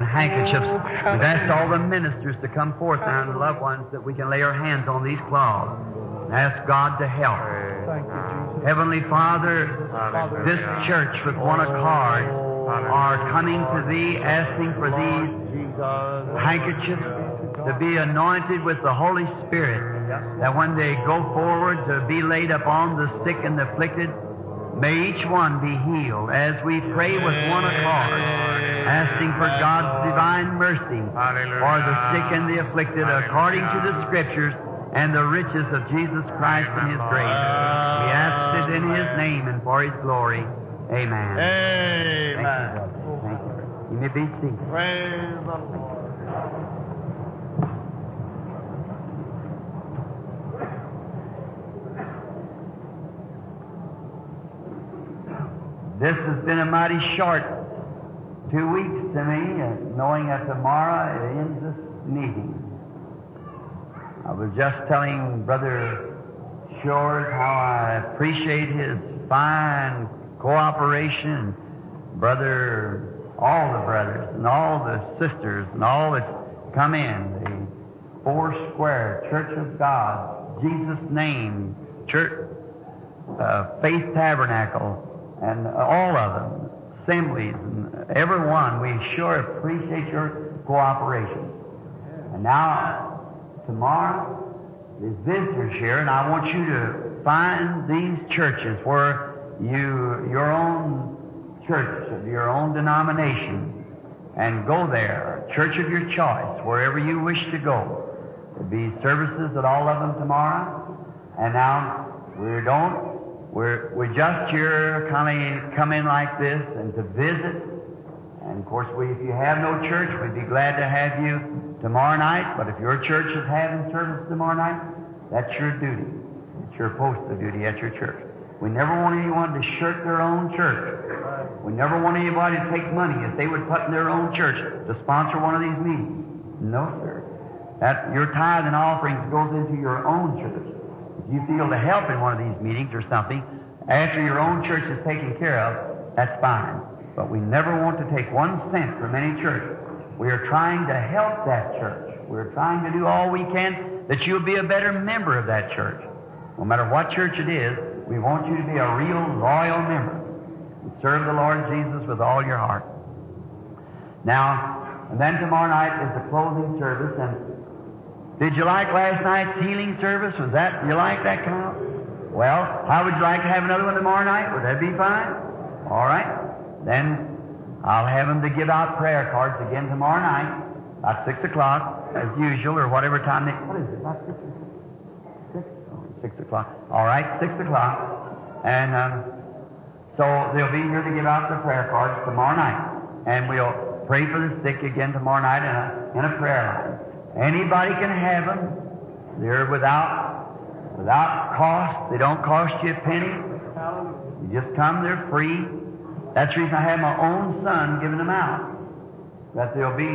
handkerchiefs. We've asked all the ministers to come forth now and the loved ones that we can lay our hands on these cloths and ask God to help. Thank you, Jesus. Heavenly Father, this church with one accord are coming to Thee asking for these handkerchiefs to be anointed with the Holy Spirit, that when they go forward to be laid upon the sick and the afflicted, may each one be healed as we pray with one accord, asking for God's divine mercy for the sick and the afflicted according to the Scriptures and the riches of Jesus Christ and His grace. We ask it in His name and for His glory. Amen. Amen. Thank you, brother. Thank you. You may be seated. Praise the Lord. This has been a mighty short 2 weeks to me, knowing that tomorrow it ends this meeting. I was just telling Brother Shores how I appreciate his fine cooperation, all the brothers and all the sisters and all that's come in, the Four Square Church of God, Jesus' Name, Church, Faith Tabernacle, and all of them, assemblies, and everyone. We sure appreciate your cooperation. And now, tomorrow, there's visitors here, and I want you to find these churches where your own church, of your own denomination, and go there, a church of your choice, wherever you wish to go. There'll be services at all of them tomorrow. And now, we're just here come in like this and to visit. And of course, if you have no church, we'd be glad to have you tomorrow night. But if your church is having service tomorrow night, that's your duty. It's your post of duty at your church. We never want anyone to shirk their own church. We never want anybody to take money if they would put in their own church to sponsor one of these meetings. No, sir. That your tithe and offerings goes into your own church. If you feel to help in one of these meetings or something, after your own church is taken care of, that's fine. But we never want to take 1 cent from any church. We are trying to help that church. We're trying to do all we can that you'll be a better member of that church. No matter what church it is, we want you to be a real loyal member and serve the Lord Jesus with all your heart. Now, and then tomorrow night is the closing service. And did you like last night's healing service? You like that kind of? Well, how would you like to have another one tomorrow night? Would that be fine? All right. Then I'll have them to give out prayer cards again tomorrow night, about 6 o'clock, as usual, or whatever time they... What is it, about 6 o'clock? 6 o'clock. All right, 6 o'clock. And so they'll be here to give out the prayer cards tomorrow night. And we'll pray for the sick again tomorrow night in a prayer line. Anybody can have them. They're without cost. They don't cost you a penny. You just come, they're free. That's the reason I have my own son giving them out. That there'll be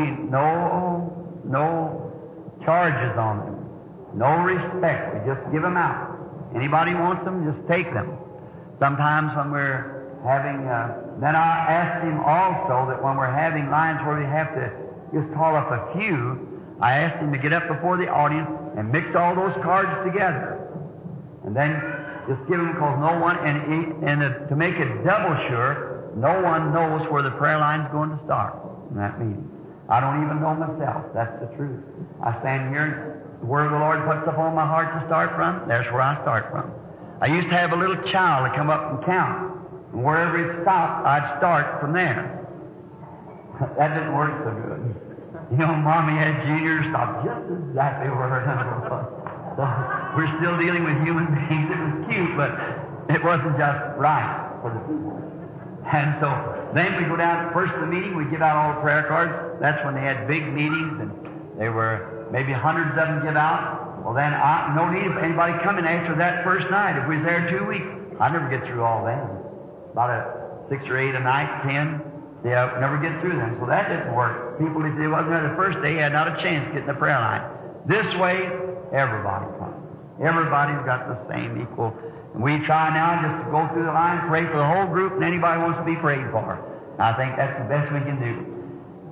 no charges on them. No respect. We just give them out. Anybody wants them, just take them. Sometimes when we're having, then I asked him also that when we're having lines where we have to just call up a few, I asked him to get up before the audience and mix all those cards together. And then just give them, because no one, to make it double sure, no one knows where the prayer line's going to start in that meeting. I don't even know myself. That's the truth. I stand here, where the Lord puts upon my heart to start from, there's where I start from. I used to have a little child to come up and count, and wherever it stopped, I'd start from there. That didn't work so good. You know, Mommy had Junior stop just exactly where her number was. So we're still dealing with human beings. It was cute, but it wasn't just right for the people. And so then we go down, first of the meeting, we give out all the prayer cards. That's when they had big meetings, and they were maybe hundreds of them give out. Well, then no need of anybody coming after that first night. If we was there 2 weeks, I'd never get through all them. About 6 or 8 a night, 10. Yeah, never get through them. So that didn't work. People, if they wasn't there the first day, had not a chance to get in the prayer line. This way, everybody comes. Everybody's got the same equal. And we try now just to go through the line, pray for the whole group, and anybody wants to be prayed for. I think that's the best we can do.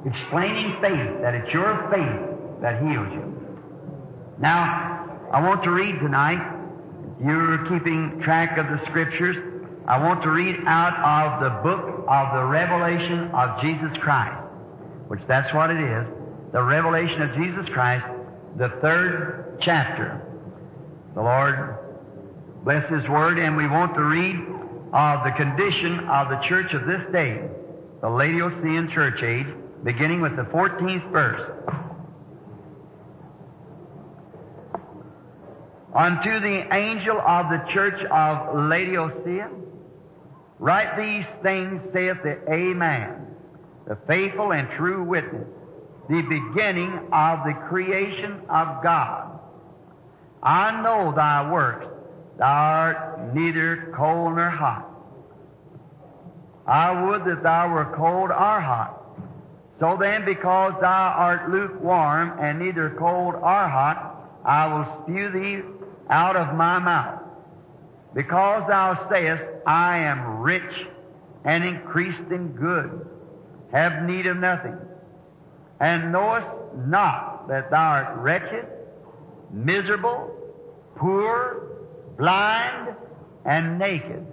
explaining faith, that it's your faith that heals you. Now, I want to read tonight. You're keeping track of the Scriptures. I want to read out of the book of the Revelation of Jesus Christ, which that's what it is, the Revelation of Jesus Christ, the 3rd chapter. The Lord bless His Word, and we want to read of the condition of the church of this day, the Laodicean church age, beginning with the 14th verse. Unto the angel of the church of Laodicea, write these things, saith the Amen, the faithful and true witness, the beginning of the creation of God. I know thy works, thou art neither cold nor hot. I would that thou were cold or hot. So then, because thou art lukewarm and neither cold or hot, I will spew thee out of my mouth. Because thou sayest, I am rich and increased in good, have need of nothing, and knowest not that thou art wretched, miserable, poor, blind, and naked.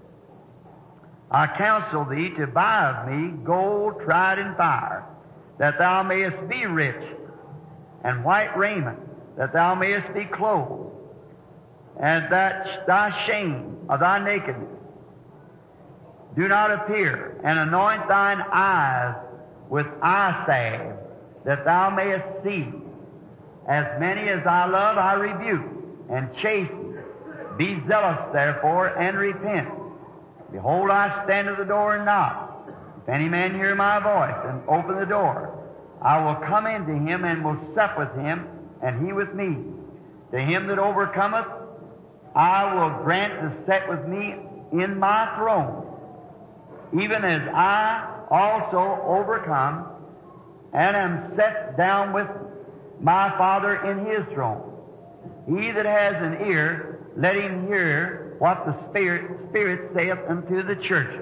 I counsel thee to buy of me gold tried in fire, that thou mayest be rich, and white raiment, that thou mayest be clothed, and that thy shame of thy nakedness do not appear, and anoint thine eyes with eye salve, that thou mayest see. As many as I love, I rebuke and chasten. Be zealous, therefore, and repent. Behold, I stand at the door and knock. If any man hear my voice and open the door, I will come into him and will sup with him, and he with me. To him that overcometh, I will grant to sit with me in my throne, even as I also overcome and am set down with my Father in His throne. He that has an ear, let him hear what the Spirit saith unto the churches.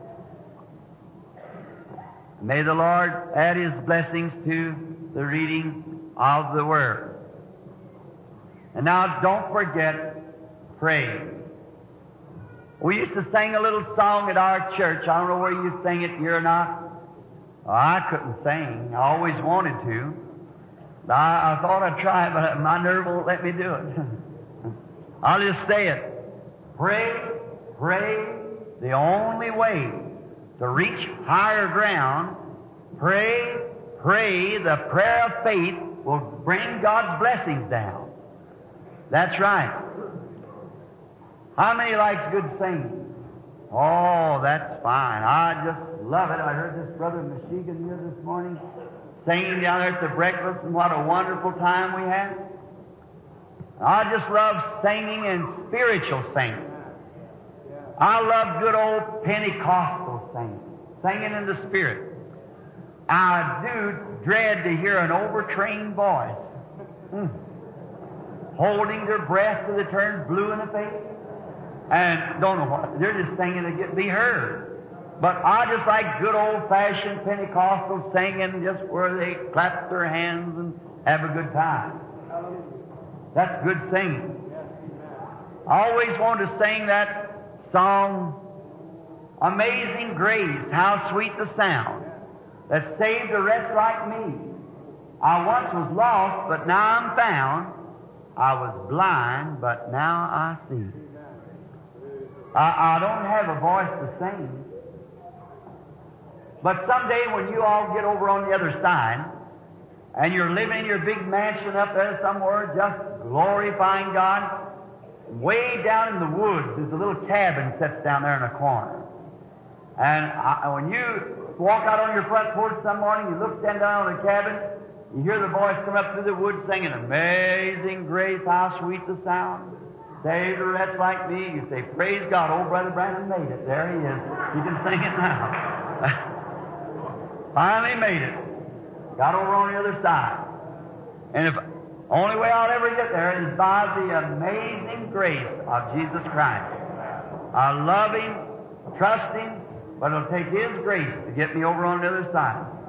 May the Lord add His blessings to the reading of the Word. And now don't forget, pray. We used to sing a little song at our church. I don't know where you sing it here or not. Well, I couldn't sing. I always wanted to. I thought I'd try, but my nerve won't let me do it. I'll just say it. Pray, pray, the only way to reach higher ground. Pray, pray, the prayer of faith will bring God's blessings down. That's right. How many likes good singing? Oh, that's fine. I just love it. I heard this brother Michigan here this morning singing down there at the breakfast, and what a wonderful time we had. I just love singing and spiritual singing. I love good old Pentecostal singing, singing in the Spirit. I do dread to hear an overtrained voice holding their breath till they turn blue in the face. And don't know what, they're just singing to be heard. But I just like good old-fashioned Pentecostal singing, just where they clap their hands and have a good time. That's good singing. I always wanted to sing that song, Amazing Grace, how sweet the sound that saved a wretch like me. I once was lost, but now I'm found. I was blind, but now I see. I don't have a voice to sing. But someday when you all get over on the other side, and you're living in your big mansion up there somewhere, just glorifying God, way down in the woods, there's a little cabin sits down there in a corner. And when you walk out on your front porch some morning, you look down on the cabin, you hear the voice come up through the woods singing, Amazing Grace, how sweet the sound. Saved a wretch like me. You say, praise God, old Brother Brandon made it. There he is. You can sing it now. Finally made it. Got over on the other side. And if only way I'll ever get there is by the amazing grace of Jesus Christ. I love Him, trust Him, but it'll take His grace to get me over on the other side.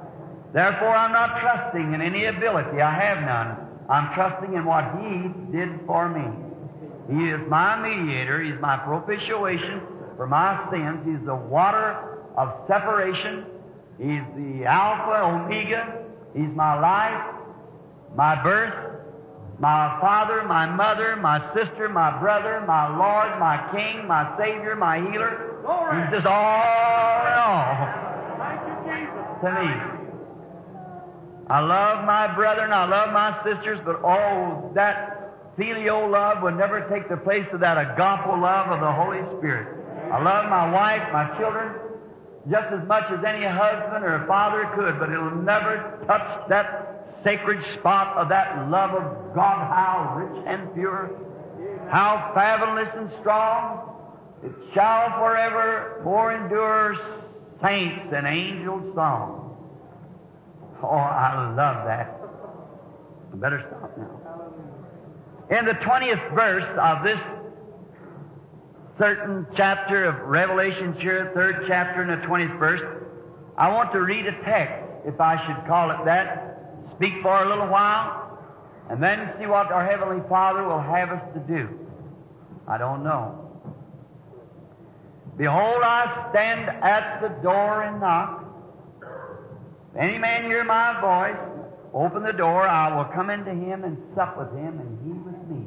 Therefore, I'm not trusting in any ability. I have none. I'm trusting in what He did for me. He is my mediator. He's my propitiation for my sins. He's the water of separation. He's the Alpha, Omega. He's my life, my birth, my father, my mother, my sister, my brother, my Lord, my King, my Savior, my healer. Glory. He's just all in all Thank you, Jesus. to me. I love my brethren, I love my sisters, but oh, that filial love would never take the place of that agape love of the Holy Spirit. I love my wife, my children, just as much as any husband or father could, but it'll never touch that sacred spot of that love of God, how rich and pure, how fathomless and strong. It shall forever more endure saints and angels' song. Oh, I love that. I better stop now. In the 20th verse of this certain chapter of Revelation, third chapter and the 20th verse, I want to read a text, if I should call it that, speak for a little while, and then see what our Heavenly Father will have us to do. I don't know. Behold, I stand at the door and knock. If any man hear my voice, open the door, I will come into him and sup with him, and he with me.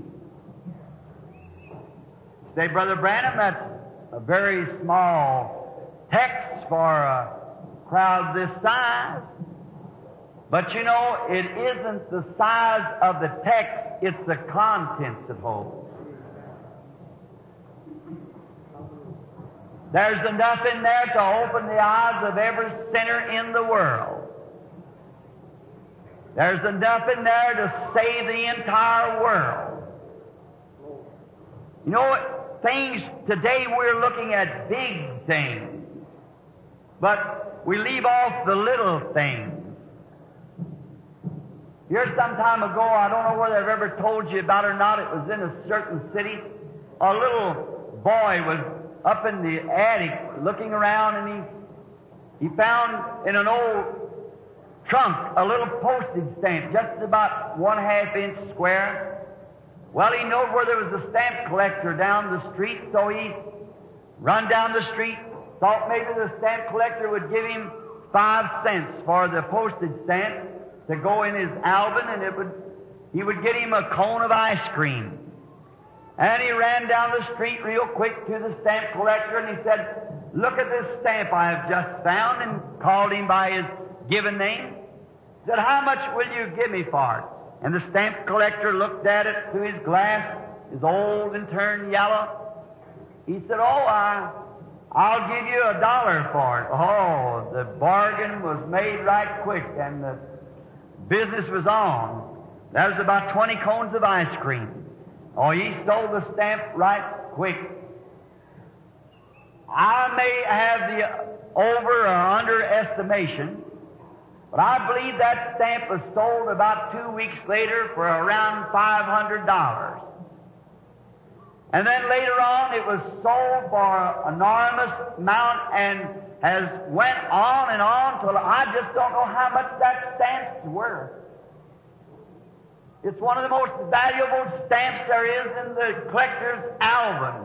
Say, Brother Branham, that's a very small text for a crowd this size. But you know, it isn't the size of the text, it's the contents it holds. There's enough in there to open the eyes of every sinner in the world. There's enough in there to save the entire world. You know, things today we're looking at big things, but we leave off the little things. Here some time ago, I don't know whether I've ever told you about it or not, it was in a certain city. A little boy was up in the attic looking around, and he found in an old trunk a little postage stamp just about 1/2 inch square. Well, he knew where there was a stamp collector down the street, so he run down the street, thought maybe the stamp collector would give him 5 cents for the postage stamp to go in his album, and he would get him a cone of ice cream. And he ran down the street real quick to the stamp collector, and he said, "Look at this stamp I have just found," and called him by his given name. He said, "How much will you give me for it?" And the stamp collector looked at it through his glass, is old and turned yellow. He said, "Oh, I'll give you $1 for it." Oh, the bargain was made right quick, and the business was on. That was about 20 cones of ice cream. Oh, he stole the stamp right quick. I may have the over or underestimation, but I believe that stamp was sold about 2 weeks later for around $500. And then later on, it was sold for an enormous amount and has went on till I just don't know how much that stamp's worth. It's one of the most valuable stamps there is in the collector's album.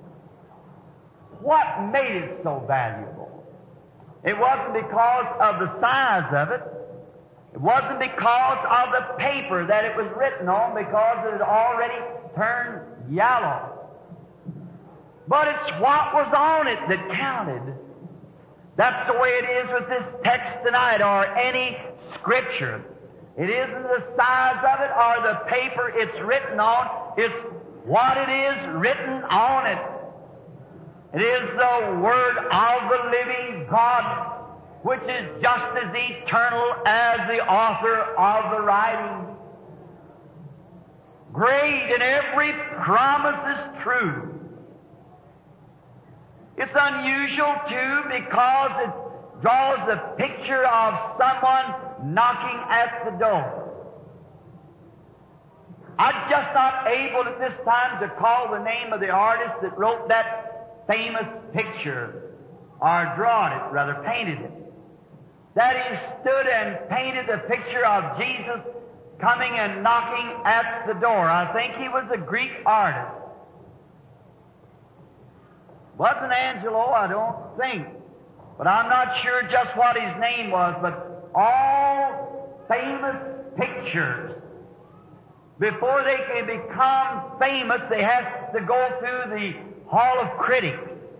What made it so valuable? It wasn't because of the size of it. It wasn't because of the paper that it was written on, because it had already turned yellow. But it's what was on it that counted. That's the way it is with this text tonight, or any Scripture. It isn't the size of it or the paper it's written on. It's what it is written on it. It is the Word of the living God, which is just as eternal as the author of the writing. Great, and every promise is true. It's unusual, too, because it draws the picture of someone knocking at the door. I'm just not able at this time to call the name of the artist that wrote that famous picture, or drawed it, rather painted it. that he stood and painted a picture of Jesus coming and knocking at the door. I think he was a Greek artist. Wasn't Angelo, I don't think. But I'm not sure just what his name was, but all famous pictures, before they can become famous, they have to go through the Hall of Critics.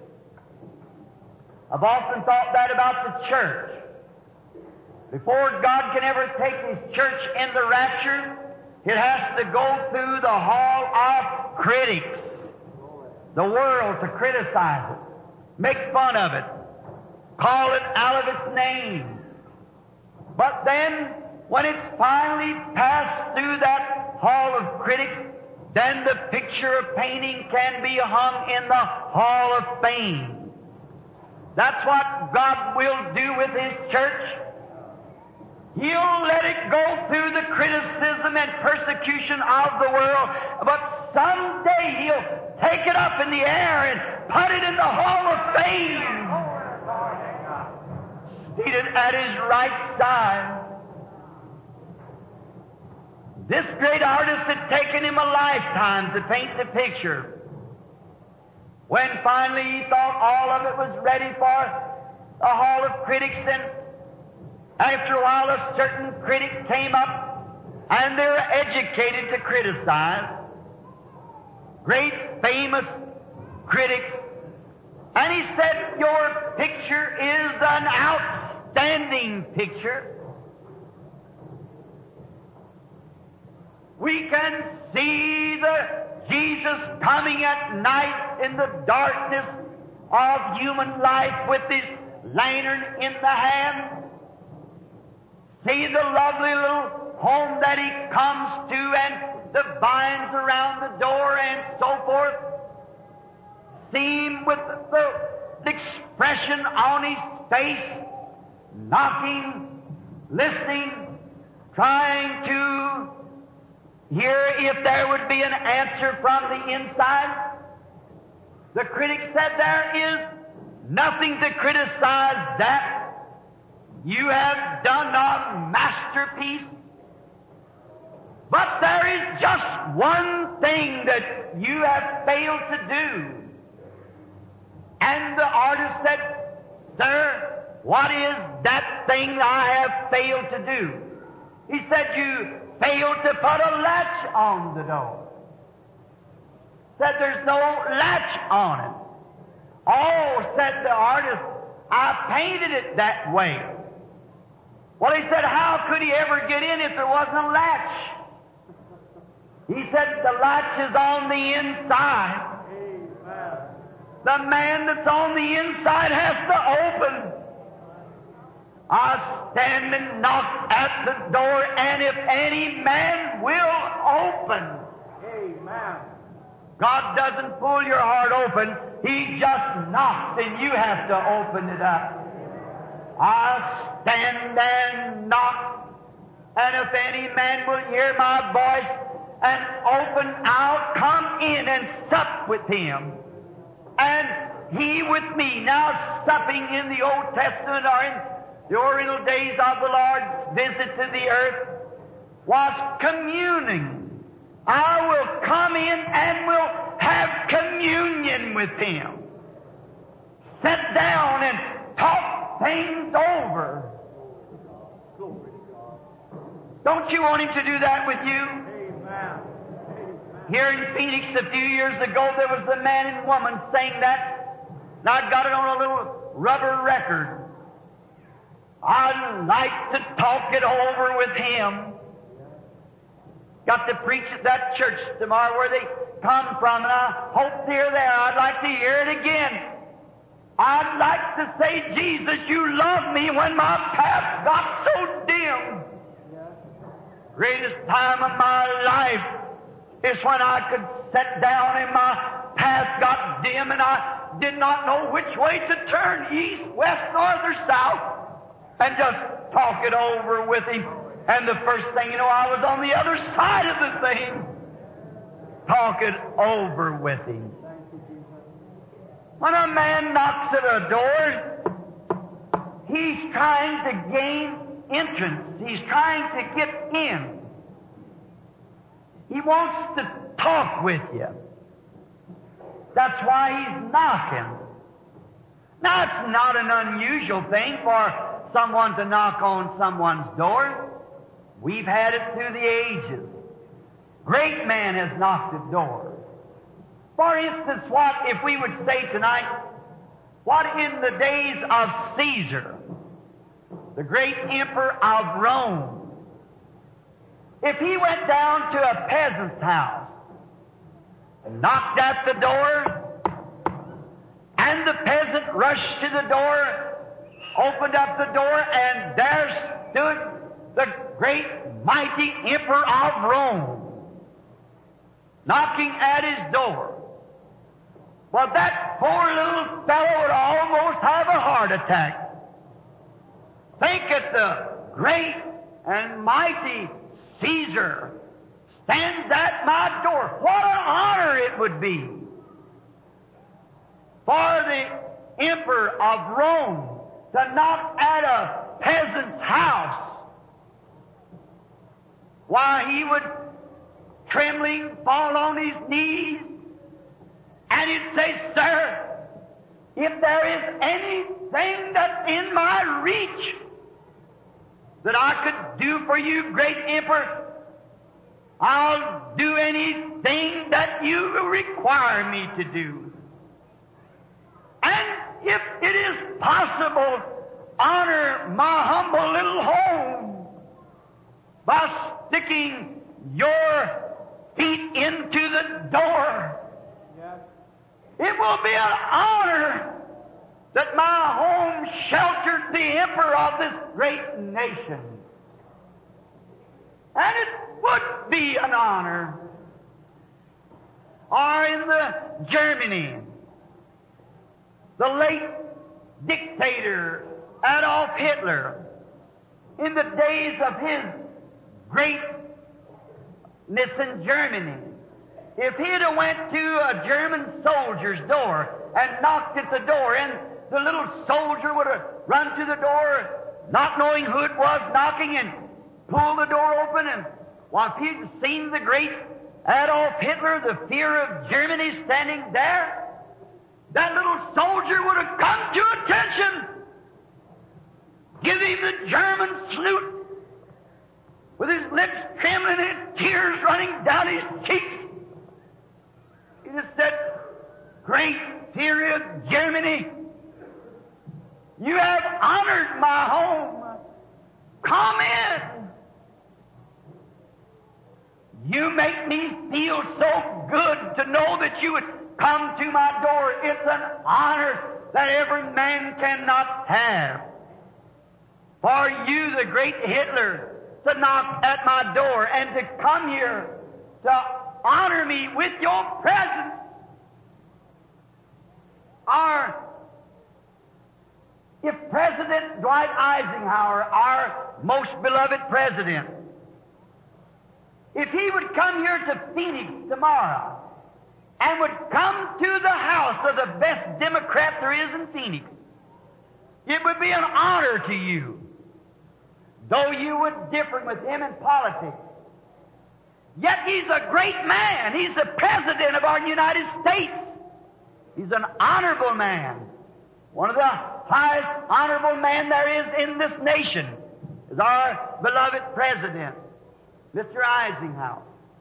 I've often thought that about the church. Before God can ever take His church in the rapture, it has to go through the Hall of Critics. The world to criticize it, make fun of it, call it out of its name. But then, when it's finally passed through that Hall of Critics, then the picture of painting can be hung in the Hall of Fame. That's what God will do with His church. He'll let it go through the criticism and persecution of the world, but someday He'll take it up in the air and put it in the Hall of Fame, seated at His right side. This great artist had taken him a lifetime to paint the picture. When finally he thought all of it was ready for the Hall of Critics, then after a while a certain critic came up, and they're educated to criticize, great famous critics, and he said, "Your picture is an outstanding picture. We can see the Jesus coming at night in the darkness of human life with His lantern in the hand. See the lovely little home that He comes to, and the vines around the door and so forth. See Him with the expression on His face, knocking, listening, trying to hear if there would be an answer from the inside." The critic said, "There is nothing to criticize that. You have done a masterpiece. But there is just one thing that you have failed to do." And the artist said, "Sir, what is that thing I have failed to do?" He said, "You failed to put a latch on the door." Said, "There's no latch on it." "Oh," said the artist, "I painted it that way." Well, he said, "How could he ever get in if there wasn't a latch?" He said, "The latch is on the inside. The man that's on the inside has to open. I stand and knock at the door, and if any man will open." Amen. God doesn't pull your heart open. He just knocks, and you have to open it up. I stand and knock, and if any man will hear my voice and open, I'll come in and sup with him, and he with me. Now, supping in the Old Testament or in the Oriental days of the Lord's visit to the earth was communing. I will come in and will have communion with Him. Sit down and talk things over. Don't you want Him to do that with you? Amen. Here in Phoenix a few years ago, there was a man and woman saying that, and I got it on a little rubber record. "I'd like to talk it over with Him." Got to preach at that church tomorrow where they come from, and I hope they're there. I'd like to hear it again. I'd like to say, "Jesus, you loved me when my path got so dim." Greatest time of my life is when I could sit down and my path got dim and I did not know which way to turn, east, west, north, or south, and just talk it over with Him. And the first thing you know, I was on the other side of the thing. Talk it over with Him. When a man knocks at a door, he's trying to gain entrance. He's trying to get in. He wants to talk with you. That's why he's knocking. Now, it's not an unusual thing for someone to knock on someone's door. We've had it through the ages. Great man has knocked at doors. For instance, what if we would say tonight, what in the days of Caesar, the great emperor of Rome, if he went down to a peasant's house and knocked at the door, and the peasant rushed to the door, opened up the door, and there stood the great mighty emperor of Rome, knocking at his door. Well, that poor little fellow would almost have a heart attack. Think that the great and mighty Caesar stands at my door. What an honor it would be for the emperor of Rome to knock at a peasant's house. Why, he would, trembling, fall on his knees, and he'd say, "Sir, if there is anything that's in my reach that I could do for you, great emperor, I'll do anything that you require me to do. And if it is possible, honor my humble little home by sticking your feet into the door. Yes. It will be an honor that my home sheltered the emperor of this great nation. And it would be an honor." Or in Germany, the late dictator Adolf Hitler, in the days of his greatness in Germany, if he'd have went to a German soldier's door and knocked at the door, and the little soldier would have run to the door, not knowing who it was knocking, and pulled the door open, and if he'd seen the great Adolf Hitler, the fear of Germany, standing there, that little soldier would have come to attention, give him the German salute, with his lips trembling and tears running down his cheeks. He just said, "Great fear of Germany, you have honored my home. Come in. You make me feel so good to know that you would come to my door. It's an honor that every man cannot have. For you, the great Hitler, to knock at my door and to come here to honor me with your presence." Or if President Dwight Eisenhower, our most beloved president, if he would come here to Phoenix tomorrow and would come to the house of the best Democrat there is in Phoenix, it would be an honor to you, though you would differ with him in politics. Yet he's a great man. He's the President of our United States. He's an honorable man. One of the highest honorable men there is in this nation is our beloved President, Mr. Eisenhower.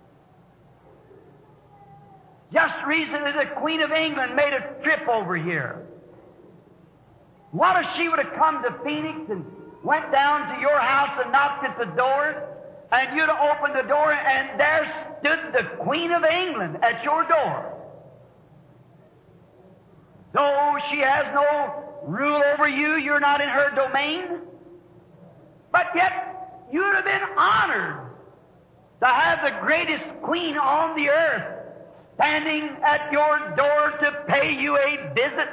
Just recently, the Queen of England made a trip over here. What if she would have come to Phoenix and went down to your house and knocked at the door, and you'd have opened the door, and there stood the Queen of England at your door? Though she has no rule over you, you're not in her domain, but yet you'd have been honored to have the greatest queen on the earth standing at your door to pay you a visit.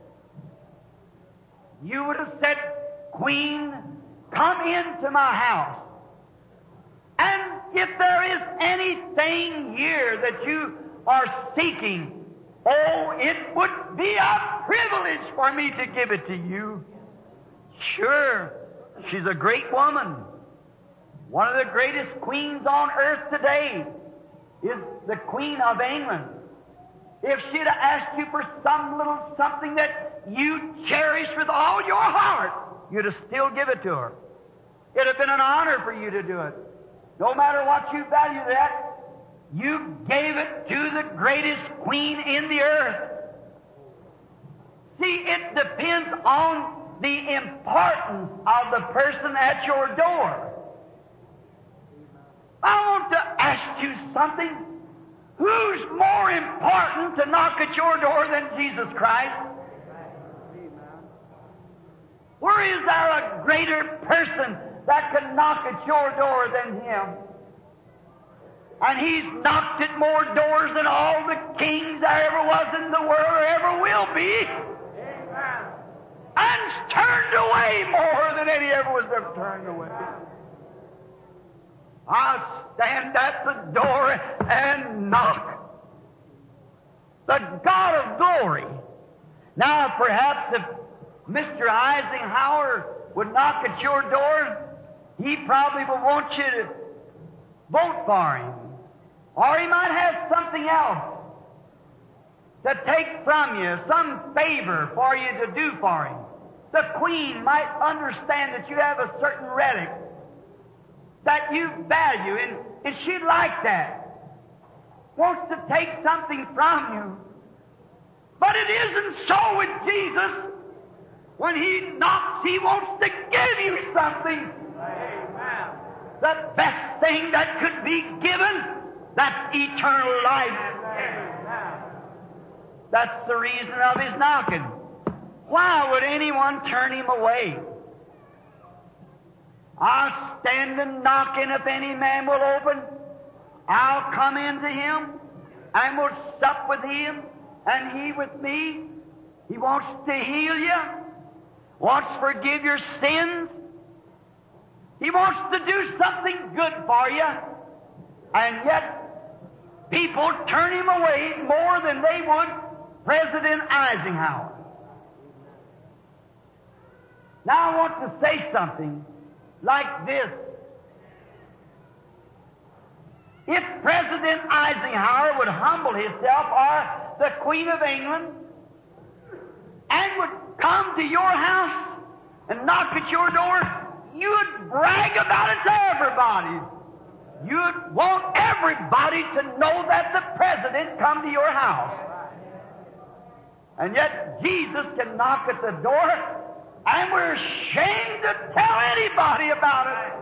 You would have said, "Queen, come into my house. And if there is anything here that you are seeking, oh, it would be a privilege for me to give it to you. Sure, she's a great woman. One of the greatest queens on earth today is the Queen of England. If she'd have asked you for some little something that you cherish with all your heart, you'd have still give it to her. It'd have been an honor for you to do it. No matter what you value that, you gave it to the greatest queen in the earth. See, it depends on the importance of the person at your door. I want to ask you something. Who's more important to knock at your door than Jesus Christ? Where is there a greater person that can knock at your door than Him? And He's knocked at more doors than all the kings there ever was in the world or ever will be. Amen. And turned away more than any ever was ever turned away. I'll stand at the door and knock. The God of glory. Now, perhaps if Mr. Eisenhower would knock at your door, he probably would want you to vote for him. Or he might have something else to take from you, some favor for you to do for him. The Queen might understand that you have a certain relic that you value, and she'd like that. Wants to take something from you. But it isn't so with Jesus. When He knocks, He wants to give you something. Amen. The best thing that could be given, that's eternal life. Amen. That's the reason of His knocking. Why would anyone turn Him away? I'll stand and knock, and if any man will open, I'll come into him, and will sup with him, and he with me. He wants to heal you, wants to forgive your sins. He wants to do something good for you, and yet people turn Him away more than they would President Eisenhower. Now I want to say something like this. If President Eisenhower would humble himself, or the Queen of England, and would come to your house and knock at your door, you'd brag about it to everybody. You'd want everybody to know that the President come to your house. And yet Jesus can knock at the door, and we're ashamed to tell anybody about it.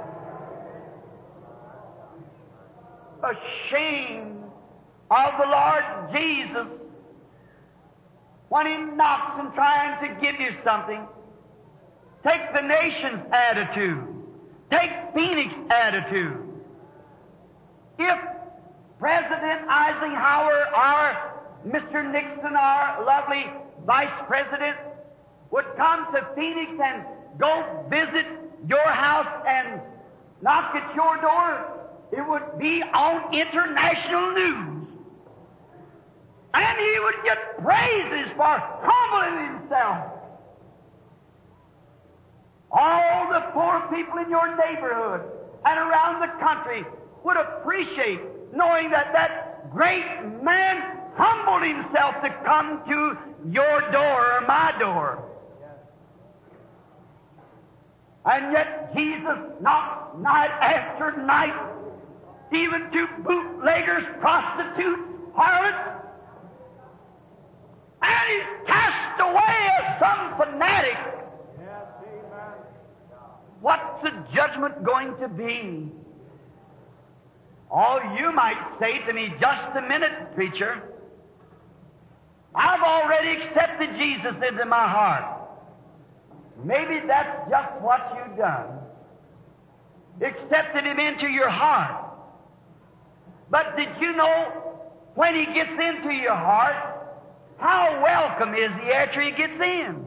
Ashamed of the Lord Jesus when He knocks and trying to give you something. Take the nation's attitude. Take Phoenix's attitude. If President Eisenhower or Mr. Nixon, our lovely Vice President, would come to Phoenix and go visit your house and knock at your door, it would be on international news. And he would get praises for humbling himself. All the poor people in your neighborhood and around the country would appreciate knowing that that great man humbled himself to come to your door or my door. And yet Jesus knocks night after night, even to bootleggers, prostitutes, harlots, and He's cast away as some fanatic. What's the judgment going to be? Oh, you might say to me, just a minute, preacher. I've already accepted Jesus into my heart. Maybe that's just what you've done. Accepted Him into your heart. But did you know, when He gets into your heart, how welcome is He after He gets in?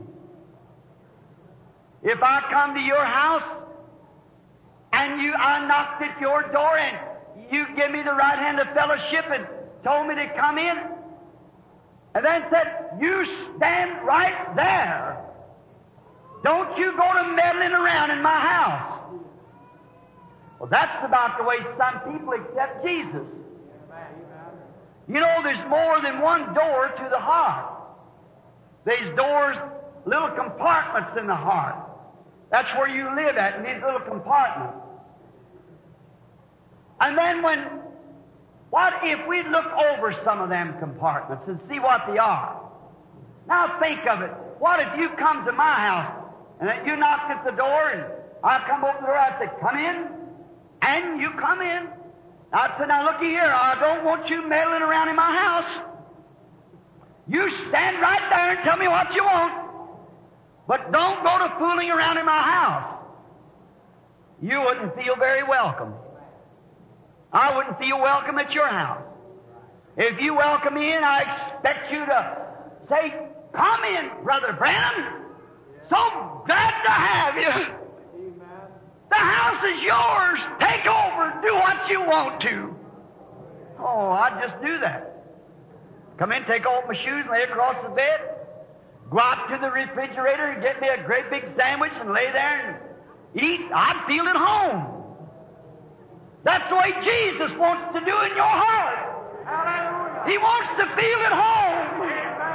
If I come to your house, and I knocked at your door, and you give me the right hand of fellowship and told me to come in, and then said, you stand right there. Don't you go to meddling around in my house. Well, that's about the way some people accept Jesus. You know, there's more than one door to the heart. There's doors, little compartments in the heart. That's where you live at, in these little compartments. And then what if we look over some of them compartments and see what they are? Now think of it. What if you come to my house and you knock at the door and I come over the door and I say, come in, and you come in. I said, now looky here, I don't want you meddling around in my house. You stand right there and tell me what you want. But don't go to fooling around in my house. You wouldn't feel very welcome. I wouldn't feel welcome at your house. If you welcome me in, I expect you to say, come in, Brother Branham. So glad to have you. The house is yours. Take over. Do what you want to. Oh, I'd just do that. Come in, take off my shoes, lay across the bed. Go out to the refrigerator and get me a great big sandwich and lay there and eat. I'd feel at home. That's the way Jesus wants to do in your heart. Hallelujah. He wants to feel at home.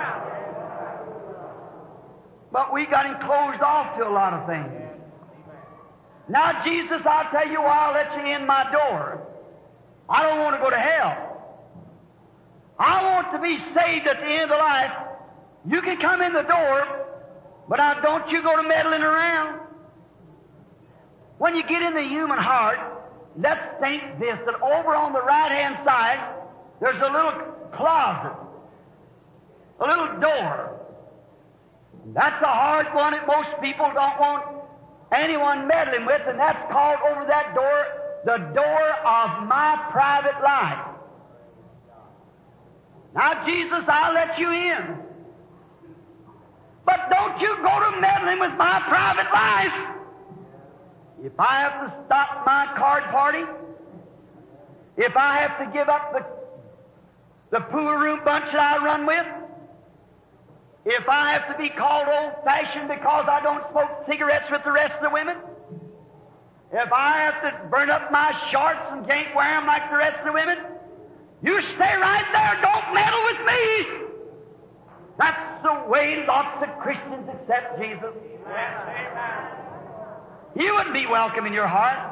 But we got him closed off to a lot of things. Now, Jesus, I'll tell you why I'll let you in my door. I don't want to go to hell. I want to be saved at the end of the life. You can come in the door, but now don't you go to meddling around. When you get in the human heart, let's think this, that over on the right-hand side, there's a little closet, a little door. That's a hard one that most people don't want anyone meddling with, and that's called over that door, the door of my private life. Now, Jesus, I'll let you in. But don't you go to meddling with my private life. If I have to stop my card party, if I have to give up the pool room bunch that I run with, if I have to be called old-fashioned because I don't smoke cigarettes with the rest of the women, if I have to burn up my shorts and can't wear them like the rest of the women, you stay right there. Don't meddle with me. That's the way lots of Christians accept Jesus. Amen. He wouldn't be welcome in your heart.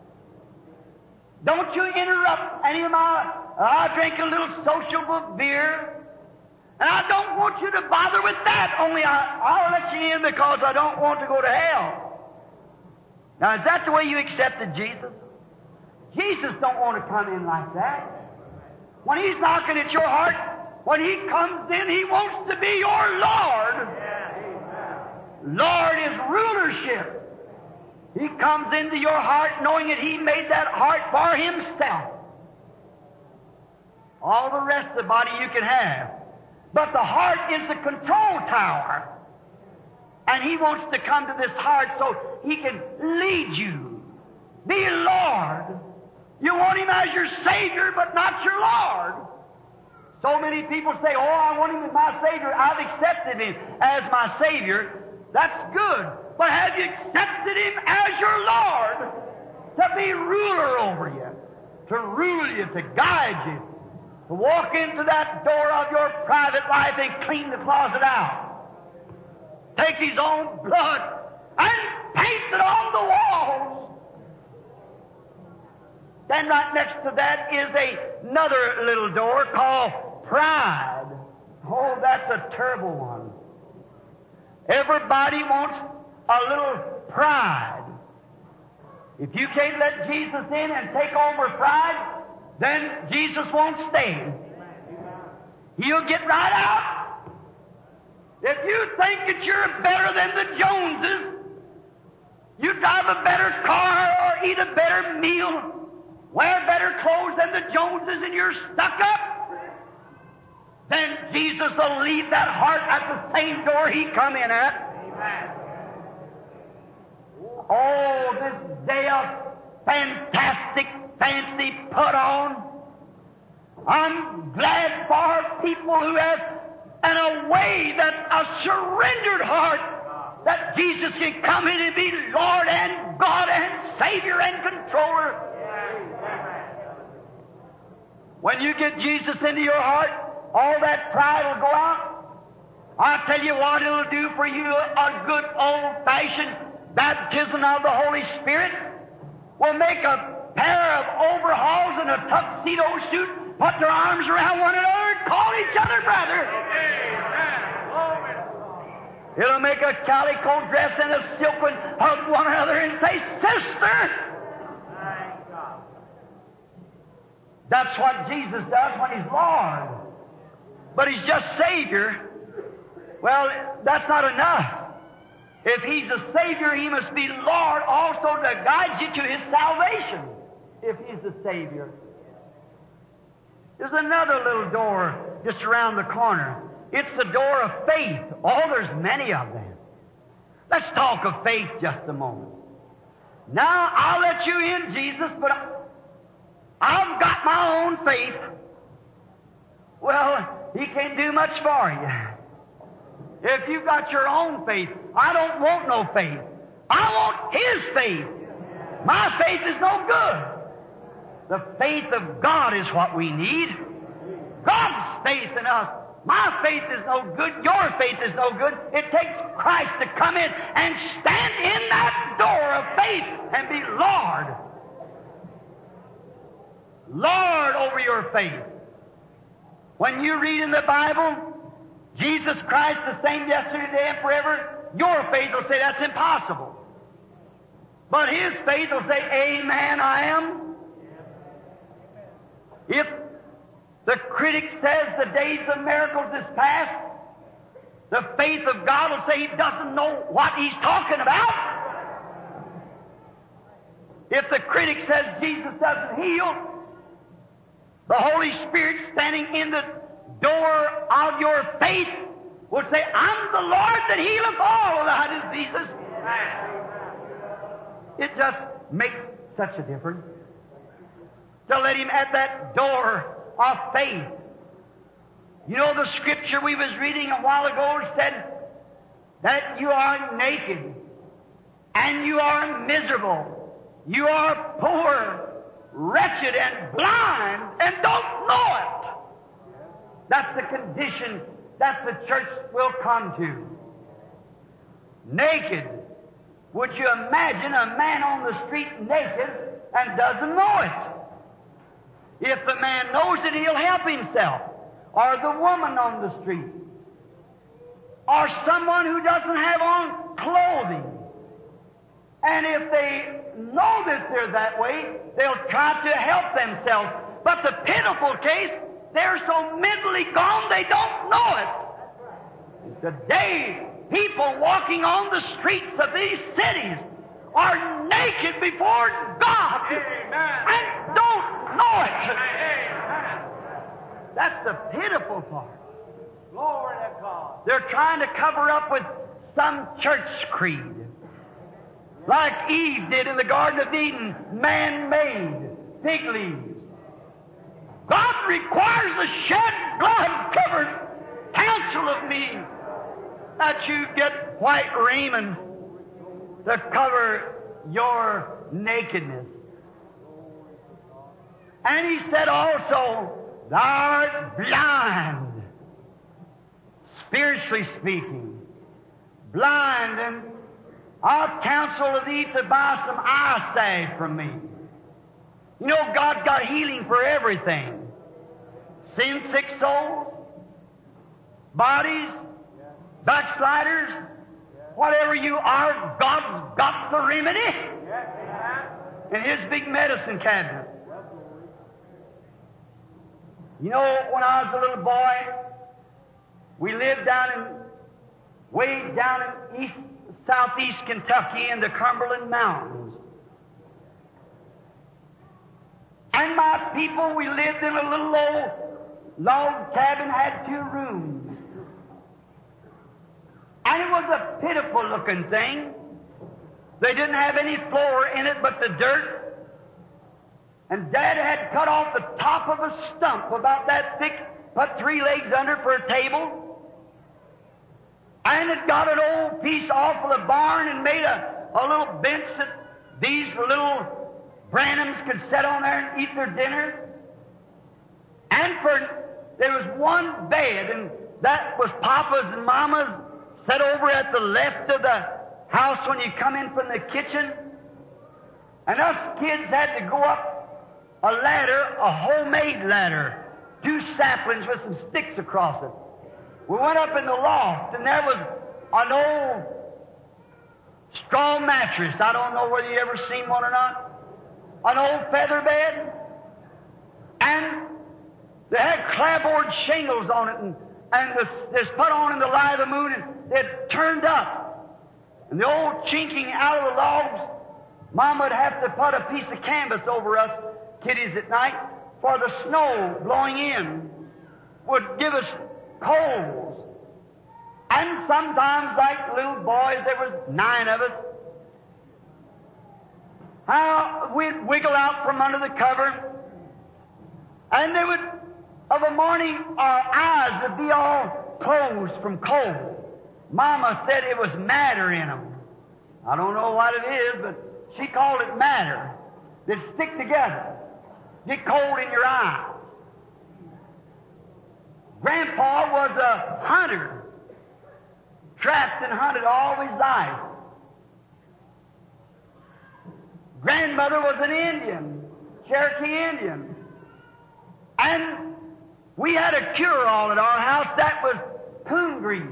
Don't you interrupt any of my... I drink a little sociable beer, and I don't want you to bother with that. Only I'll let you in because I don't want to go to hell. Now, is that the way you accepted Jesus? Jesus don't want to come in like that. When He's knocking at your heart, when He comes in, He wants to be your Lord. Lord is rulership. He comes into your heart knowing that He made that heart for Himself. All the rest of the body you can have. But the heart is the control tower. And He wants to come to this heart so He can lead you. Be Lord. You want Him as your Savior, but not your Lord. So many people say, oh, I want Him as my Savior. I've accepted Him as my Savior. That's good. But have you accepted Him as your Lord? To be ruler over you, to rule you, to guide you, to walk into that door of your private life and clean the closet out. Take His own blood and paint it on the walls. Then right next to that is another little door called pride. Oh, that's a terrible one. Everybody wants a little pride. If you can't let Jesus in and take over pride, then Jesus won't stay. He'll get right out. If you think that you're better than the Joneses, you drive a better car or eat a better meal, wear better clothes than the Joneses, and you're stuck up, then Jesus will leave that heart at the same door He come in at. Amen. Oh, this day of fantastic, fancy put on. I'm glad for people who have, in a way, that's a surrendered heart that Jesus can come in and be Lord and God and Savior and Controller. When you get Jesus into your heart, all that pride will go out. I'll tell you what it'll do for you. A good old-fashioned baptism of the Holy Spirit will make a pair of overalls and a tuxedo suit, put their arms around one another and call each other brother. It'll make a calico dress and a silk one, hug one another and say, sister. That's what Jesus does when He's Lord. But He's just Savior. Well, that's not enough. If He's a Savior, He must be Lord also to guide you to His salvation. If He's the Savior. There's another little door just around the corner. It's the door of faith. Oh, there's many of them. Let's talk of faith just a moment. Now, I'll let you in, Jesus, but I've got my own faith. Well, He can't do much for you. If you've got your own faith, I don't want no faith. I want His faith. My faith is no good. The faith of God is what we need. God's faith in us. My faith is no good. Your faith is no good. It takes Christ to come in and stand in that door of faith and be Lord. Lord over your faith. When you read in the Bible, Jesus Christ the same yesterday, today, and forever, your faith will say that's impossible. But His faith will say, Amen, I am. If the critic says the days of miracles is past, the faith of God will say he doesn't know what he's talking about. If the critic says Jesus doesn't heal, the Holy Spirit standing in the door of your faith will say, I'm the Lord that healeth all of thy diseases. It just makes such a difference to let Him at that door of faith. You know, the scripture we was reading a while ago said that you are naked and you are miserable, you are poor, wretched, and blind, and don't know it. That's the condition that the church will come to. Naked. Would you imagine a man on the street naked and doesn't know it? If the man knows it, he'll help himself. Or the woman on the street. Or someone who doesn't have on clothing. And if they know that they're that way, they'll try to help themselves. But the pitiful case, they're so mentally gone they don't know it. Today, people walking on the streets of these cities are naked before God. Amen. And don't know it. Amen. That's the pitiful part. Glory to God. They're trying to cover up with some church creed. Like Eve did in the Garden of Eden, man-made, fig leaves. God requires the shed blood-covered counsel of me that you get white raiment to cover your nakedness. And He said also, thou art blind, spiritually speaking, blind, and I'll counsel thee to buy some eye salve from me. You know, God's got healing for everything. Sin-sick souls, bodies, backsliders, whatever you are, God's got the remedy in His big medicine cabinet. You know, when I was a little boy, we lived way down in southeast Kentucky in the Cumberland Mountains. And my people, we lived in a little old log cabin, had 2 rooms. And it was a pitiful looking thing. They didn't have any floor in it but the dirt. And Dad had cut off the top of a stump about that thick, put 3 legs under for a table. and had got an old piece off of the barn and made a little bench that these little Branhams could sit on there and eat their dinner. And there was one bed, and that was Papa's and Mama's, set over at the left of the house when you come in from the kitchen. And us kids had to go up a ladder, a homemade ladder, 2 saplings with some sticks across it. We went up in the loft, and there was an old straw mattress. I don't know whether you ever seen one or not. An old feather bed. And they had clapboard shingles on it, and this put on in the light of the moon, and it turned up. And the old chinking out of the logs, Mama would have to put a piece of canvas over us kiddies at night, for the snow blowing in would give us colds. And sometimes, like little boys, there was 9 of us, how we'd wiggle out from under the cover, and they would, of a morning, our eyes would be all closed from cold. Mama said it was matter in them. I don't know what it is, but she called it matter. They'd stick together, get cold in your eyes. Grandpa was a hunter, trapped and hunted all his life. Grandmother was an Indian, Cherokee Indian. And we had a cure-all at our house. That was coon grease,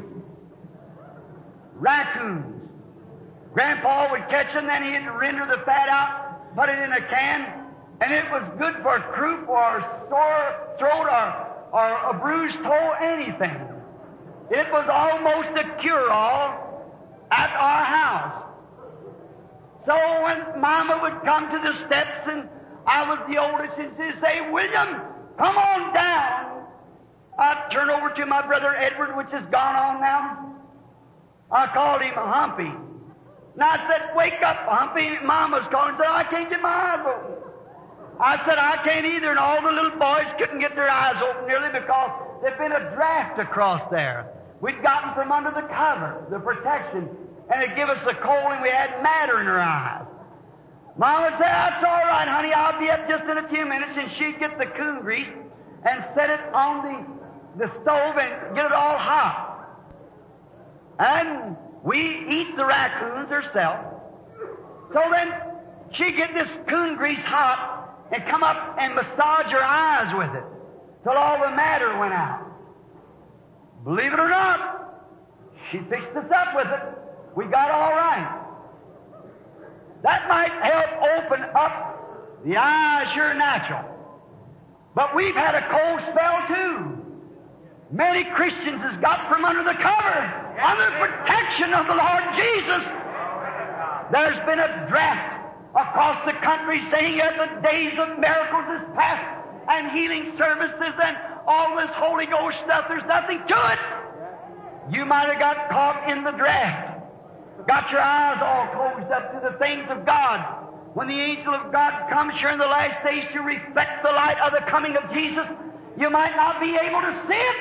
raccoons. Grandpa would catch them, then he'd render the fat out, put it in a can, and it was good for croup or sore throat or a bruised toe, anything. It was almost a cure-all at our house. So when Mama would come to the steps, and I was the oldest, and she'd say, "William, come on down." I'd turn over to my brother Edward, which is gone on now. I called him Humpy. And I said, "Wake up, Humpy." Mama's calling and said, "I can't get my eyes open." I said, "I can't either." And all the little boys couldn't get their eyes open nearly because there'd been a draft across there. We'd gotten from under the cover, the protection, and it'd give us a cold, and we had matter in our eyes. Mama said, "That's all right, honey. I'll be up just in a few minutes." And she'd get the coon grease and set it on the stove and get it all hot. And we eat the raccoons herself. So then she'd get this coon grease hot and come up and massage her eyes with it till all the matter went out. Believe it or not, she fixed us up with it. We got all right. That might help open up the eyes, sure natural. But we've had a cold spell too. Many Christians has got from under the cover, under the protection of the Lord Jesus. There's been a draft across the country saying that the days of miracles is past, and healing services and all this Holy Ghost stuff, there's nothing to it. You might have got caught in the draft, got your eyes all closed up to the things of God. When the angel of God comes here in the last days to reflect the light of the coming of Jesus, you might not be able to see it.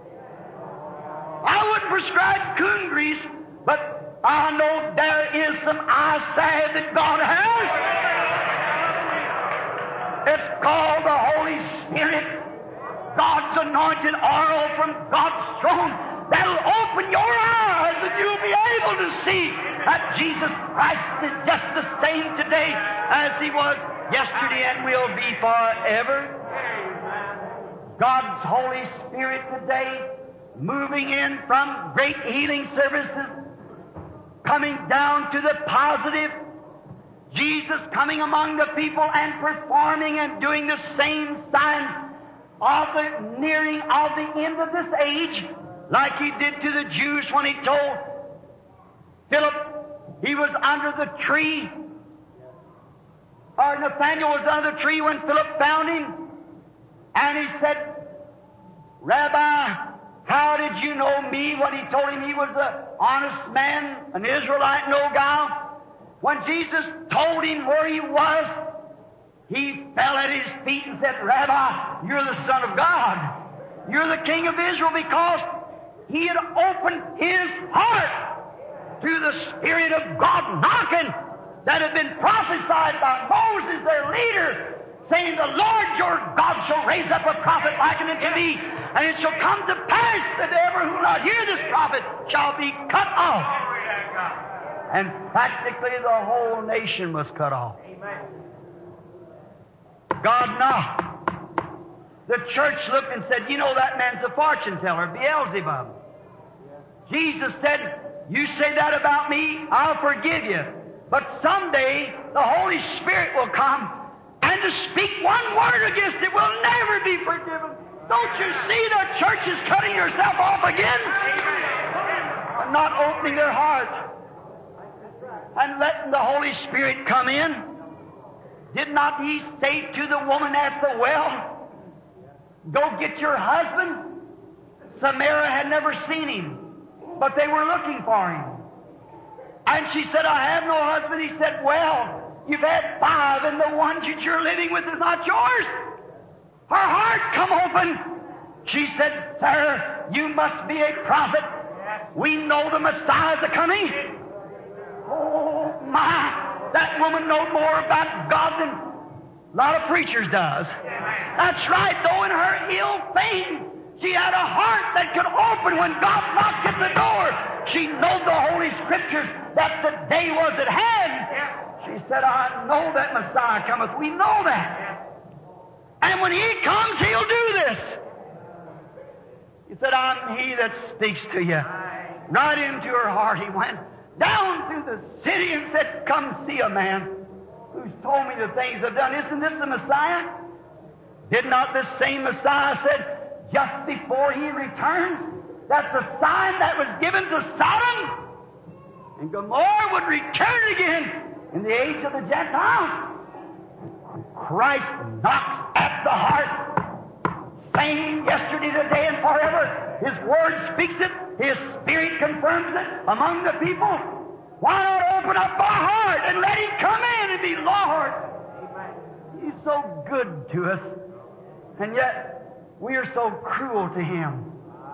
I wouldn't prescribe coon grease, but I know there is some eye salve that God has. It's called the Holy Spirit, God's anointed oil from God's throne. That'll open your eyes and you'll be able to see that Jesus Christ is just the same today as He was yesterday and will be forever. God's Holy Spirit today moving in from great healing services, coming down to the positive. Jesus coming among the people and performing and doing the same signs of the nearing of the end of this age, like He did to the Jews when He told Philip he was under the tree, or Nathanael was under the tree when Philip found him, and he said, "Rabbi, how did you know me?" When he told him he was an honest man, an Israelite, no guile. When Jesus told him where he was, he fell at His feet and said, "Rabbi, you're the Son of God. You're the King of Israel," because he had opened his heart to the Spirit of God knocking that had been prophesied by Moses, their leader, saying, the Lord your God shall raise up a prophet like unto me, and it shall come to pass that ever who will not hear this prophet shall be cut off. And practically the whole nation was cut off. God knocked. The church looked and said, you know, that man's a fortune teller, Beelzebub. Jesus said, you say that about me, I'll forgive you. But someday the Holy Spirit will come, and to speak one word against it will never be forgiven. Don't you see the church is cutting herself off again? And not opening their heart and letting the Holy Spirit come in. Did not he say to the woman at the well, go get your husband? Samaria had never seen him, but they were looking for him. And she said, I have no husband. He said, well, you've had 5, and the one that you're living with is not yours. Her heart come open. She said, sir, you must be a prophet. We know the Messiah's a-coming. Oh, my. That woman knows more about God than a lot of preachers does. That's right, though, in her ill fame, she had a heart that could open when God knocked at the door. She knowed the Holy Scriptures that the day was at hand. She said, I know that Messiah cometh. We know that. And when He comes, He'll do this. He said, I'm He that speaks to you. Right into her heart He went, down through the city, and said, come see a man who's told me the things I've done. Isn't this the Messiah? Did not this same Messiah said, just before He returns, that the sign that was given to Sodom and Gomorrah would return again in the age of the Gentiles? Christ knocks at the heart, same yesterday, today, and forever. His Word speaks it. His Spirit confirms it among the people. Why not open up our heart and let Him come in and be Lord? He's so good to us, and yet we are so cruel to Him.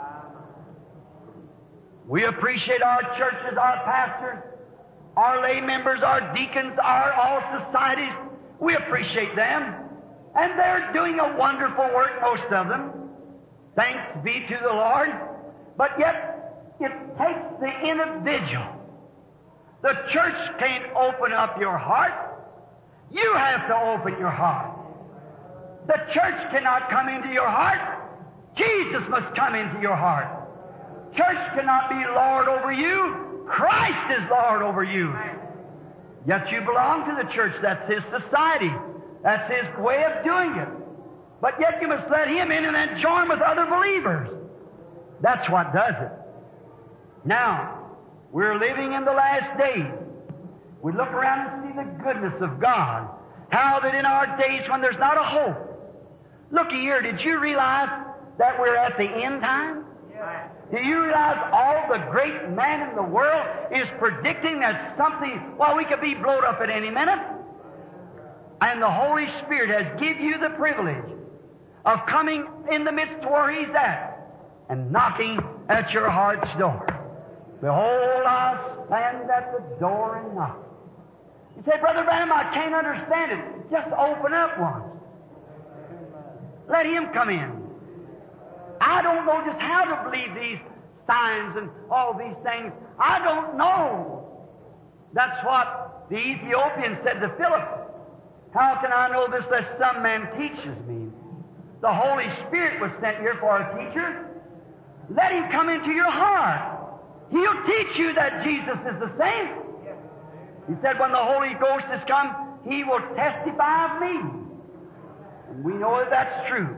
We appreciate our churches, our pastors, our lay members, our deacons, our all societies. We appreciate them. And they're doing a wonderful work, most of them. Thanks be to the Lord. But yet, it takes the individual. The church can't open up your heart. You have to open your heart. The church cannot come into your heart. Jesus must come into your heart. Church cannot be Lord over you. Christ is Lord over you. Yet you belong to the church. That's His society. That's His way of doing it. But yet you must let Him in and then join with other believers. That's what does it. Now, we're living in the last days. We look around and see the goodness of God. How that in our days when there's not a hope. Looky here, did you realize that we're at the end time? Do you realize all the great man in the world is predicting that something, well, we could be blown up at any minute? And the Holy Spirit has given you the privilege of coming in the midst where He's at and knocking at your heart's door. Behold, I stand at the door and knock. You say, Brother Branham, I can't understand it. Just open up once. Let Him come in. I don't know just how to believe these signs and all these things. I don't know. That's what the Ethiopian said to Philip. How can I know this unless some man teaches me? The Holy Spirit was sent here for a teacher. Let Him come into your heart. He'll teach you that Jesus is the same. He said, when the Holy Ghost has come, He will testify of me. And we know that that's true.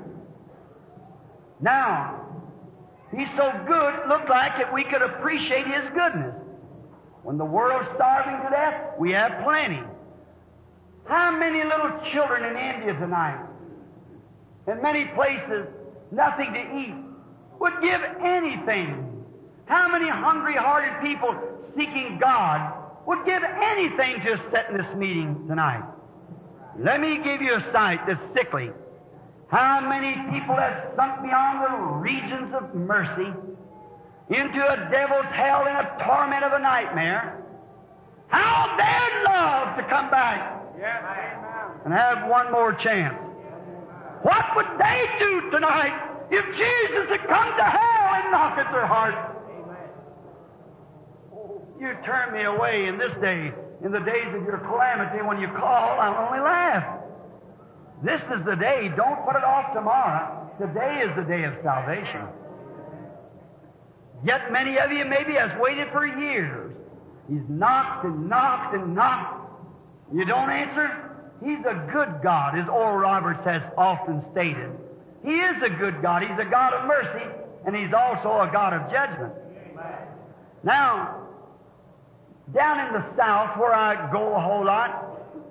Now, He's so good, it looked like that we could appreciate His goodness. When the world's starving to death, we have plenty. How many little children in India tonight, in many places, nothing to eat, would give anything? How many hungry-hearted people seeking God would give anything to sit in this meeting tonight? Let me give you a sight that's sickly. How many people have sunk beyond the regions of mercy into a devil's hell in a torment of a nightmare, how they'd love to come back and have one more chance. What would they do tonight if Jesus had come to hell and knocked at their heart? You turn me away in this day, in the days of your calamity, when you call, I'll only laugh. This is the day. Don't put it off tomorrow. Today is the day of salvation. Yet many of you maybe has waited for years. He's knocked and knocked and knocked. You don't answer? He's a good God, as Oral Roberts has often stated. He is a good God. He's a God of mercy, and He's also a God of judgment. Now, down in the South, where I go a whole lot,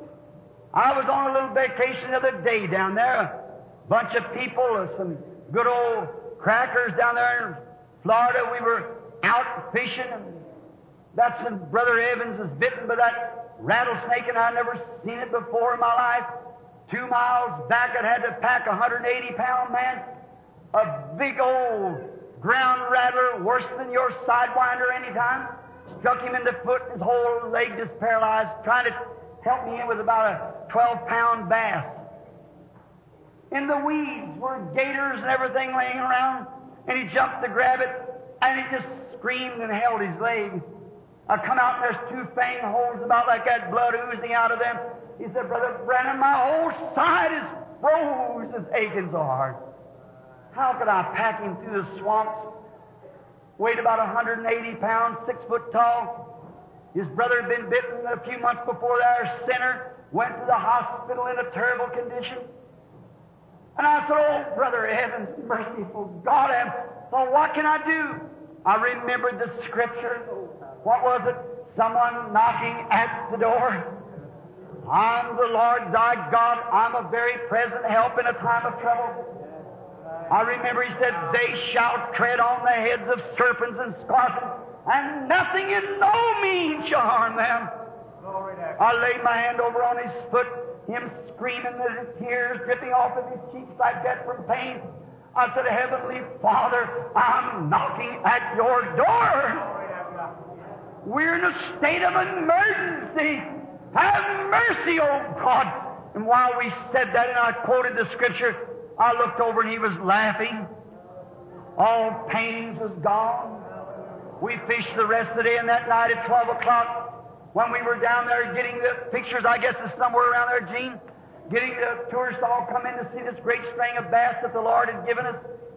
I was on a little vacation the other day down there. A bunch of people, some good old crackers down there in Florida. We were out fishing, and that's when Brother Evans was bitten by that rattlesnake, and I'd never seen it before in my life. 2 miles back, I'd had to pack a 180-pound man, a big old ground rattler, worse than your sidewinder any time. Struck him in the foot, and his whole leg just paralyzed, trying to help me in with about a 12-pound bass. In the weeds were gators and everything laying around, and he jumped to grab it, and he just screamed and held his leg. I come out, and there's 2 fang holes about like that, blood oozing out of them. He said, Brother Branham, my whole side is froze, it's aching so hard. How could I pack him through the swamps? Weighed about 180 pounds, 6 foot tall. His brother had been bitten a few months before there, sinner, went to the hospital in a terrible condition. And I said, oh, Brother Evans, merciful God, and thought, what can I do? I remembered the scripture. What was it? Someone knocking at the door. I'm the Lord thy God. I'm a very present help in a time of trouble. I remember he said, they shall tread on the heads of serpents and scorpions, and nothing in no means shall harm them. I laid my hand over on his foot, him screaming with his tears dripping off of his cheeks like that from pain. I said, Heavenly Father, I'm knocking at your door. We're in a state of emergency. Have mercy, oh God. And while we said that and I quoted the scripture, I looked over and he was laughing. All pains was gone. We fished the rest of the day, and that night at 12 o'clock, when we were down there getting the pictures, I guess it's somewhere around there, Gene, getting the tourists all come in to see this great string of bass that the Lord had given us.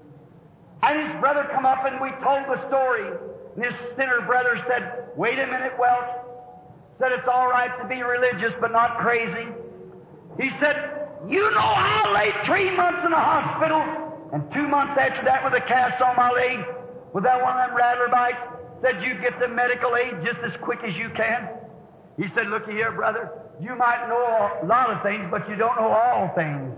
And his brother come up and we told the story. And his sinner brother said, wait a minute, Welch. Said it's all right to be religious, but not crazy. He said, you know I lay 3 months in the hospital, and 2 months after that with a cast on my leg, with that one of them rattler bites, said you get the medical aid just as quick as you can. He said, looky here, brother, you might know a lot of things, but you don't know all things.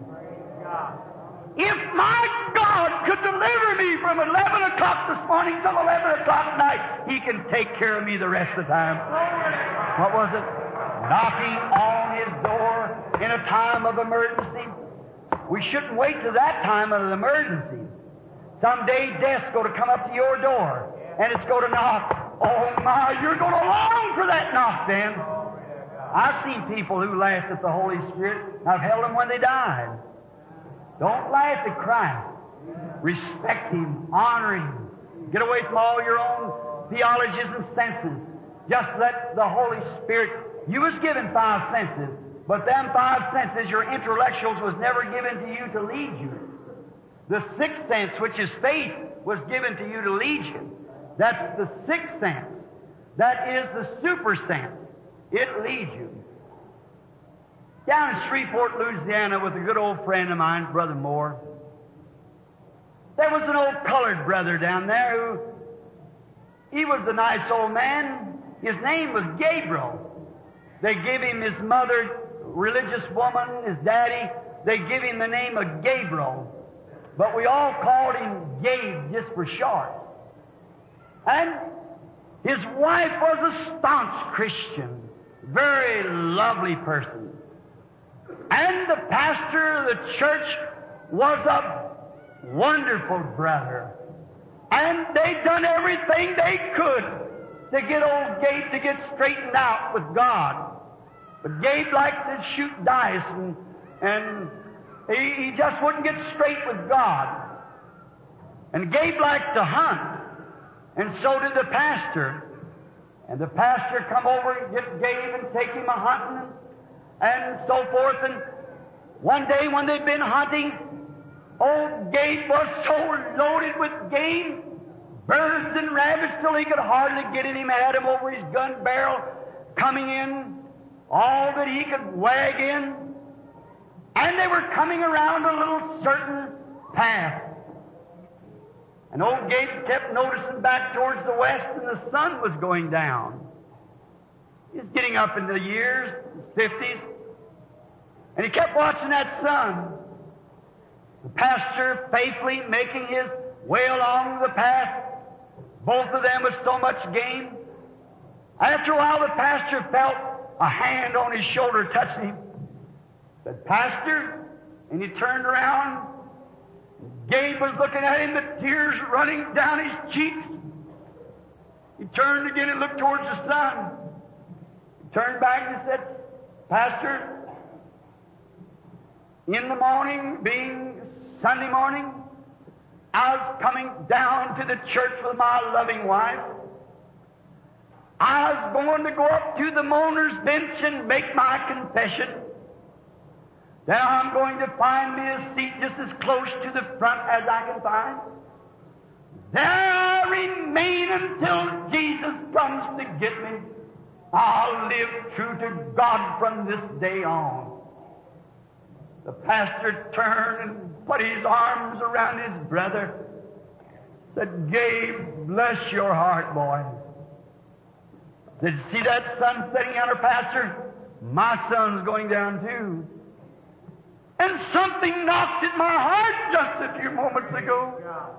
If my God could deliver me from 11 o'clock this morning till 11 o'clock at night, He can take care of me the rest of the time. What was it? Knocking on His door in a time of emergency. We shouldn't wait to that time of emergency. Someday death's going to come up to your door, and it's going to knock. Oh my, you're going to long for that knock then. I've seen people who laughed at the Holy Spirit. I've held them when they died. Don't laugh at Christ. Respect Him, honor Him. Get away from all your own theologies and senses. Just let the Holy Spirit. You was given 5 senses, but them 5 senses, your intellectuals, was never given to you to lead you. The 6th sense, which is faith, was given to you to lead you. That's the 6th sense. That is the super sense. It leads you. Down in Shreveport, Louisiana, with a good old friend of mine, Brother Moore, there was an old colored brother down there he was a nice old man. His name was Gabriel. They give him his mother, religious woman, his daddy, they give him the name of Gabriel. But we all called him Gabe just for short. And his wife was a staunch Christian, very lovely person. And the pastor of the church was a wonderful brother. And they done everything they could to get old Gabe to get straightened out with God. But Gabe liked to shoot dice, and he just wouldn't get straight with God. And Gabe liked to hunt, and so did the pastor. And the pastor come over and get Gabe and take him a-hunting and so forth. And one day when they'd been hunting, old Gabe was so loaded with game, birds and rabbits, till he could hardly get in him. Had him over his gun barrel, coming in all that he could wag in. And they were coming around a little certain path. And old Gabe kept noticing back towards the west, and the sun was going down. He's getting up in the years, his 50s, and he kept watching that sun. The pastor faithfully making his way along the path, both of them with so much game. After a while, the pastor felt a hand on his shoulder touching him. Said, "Pastor," and he turned around. Gabe was looking at him, the tears running down his cheeks. He turned again and looked towards the sun. He turned back and said, "Pastor, in the morning, being Sunday morning, I was coming down to the church with my loving wife. I was going to go up to the mourner's bench and make my confession. Then I'm going to find me a seat just as close to the front as I can find. There I remain until Jesus comes to get me. I'll live true to God from this day on." The pastor turned and put his arms around his brother. Said, "Gabe, bless your heart, boy." Did you see that sun setting out, Pastor? My sun's going down too. And something knocked at my heart just a few moments ago.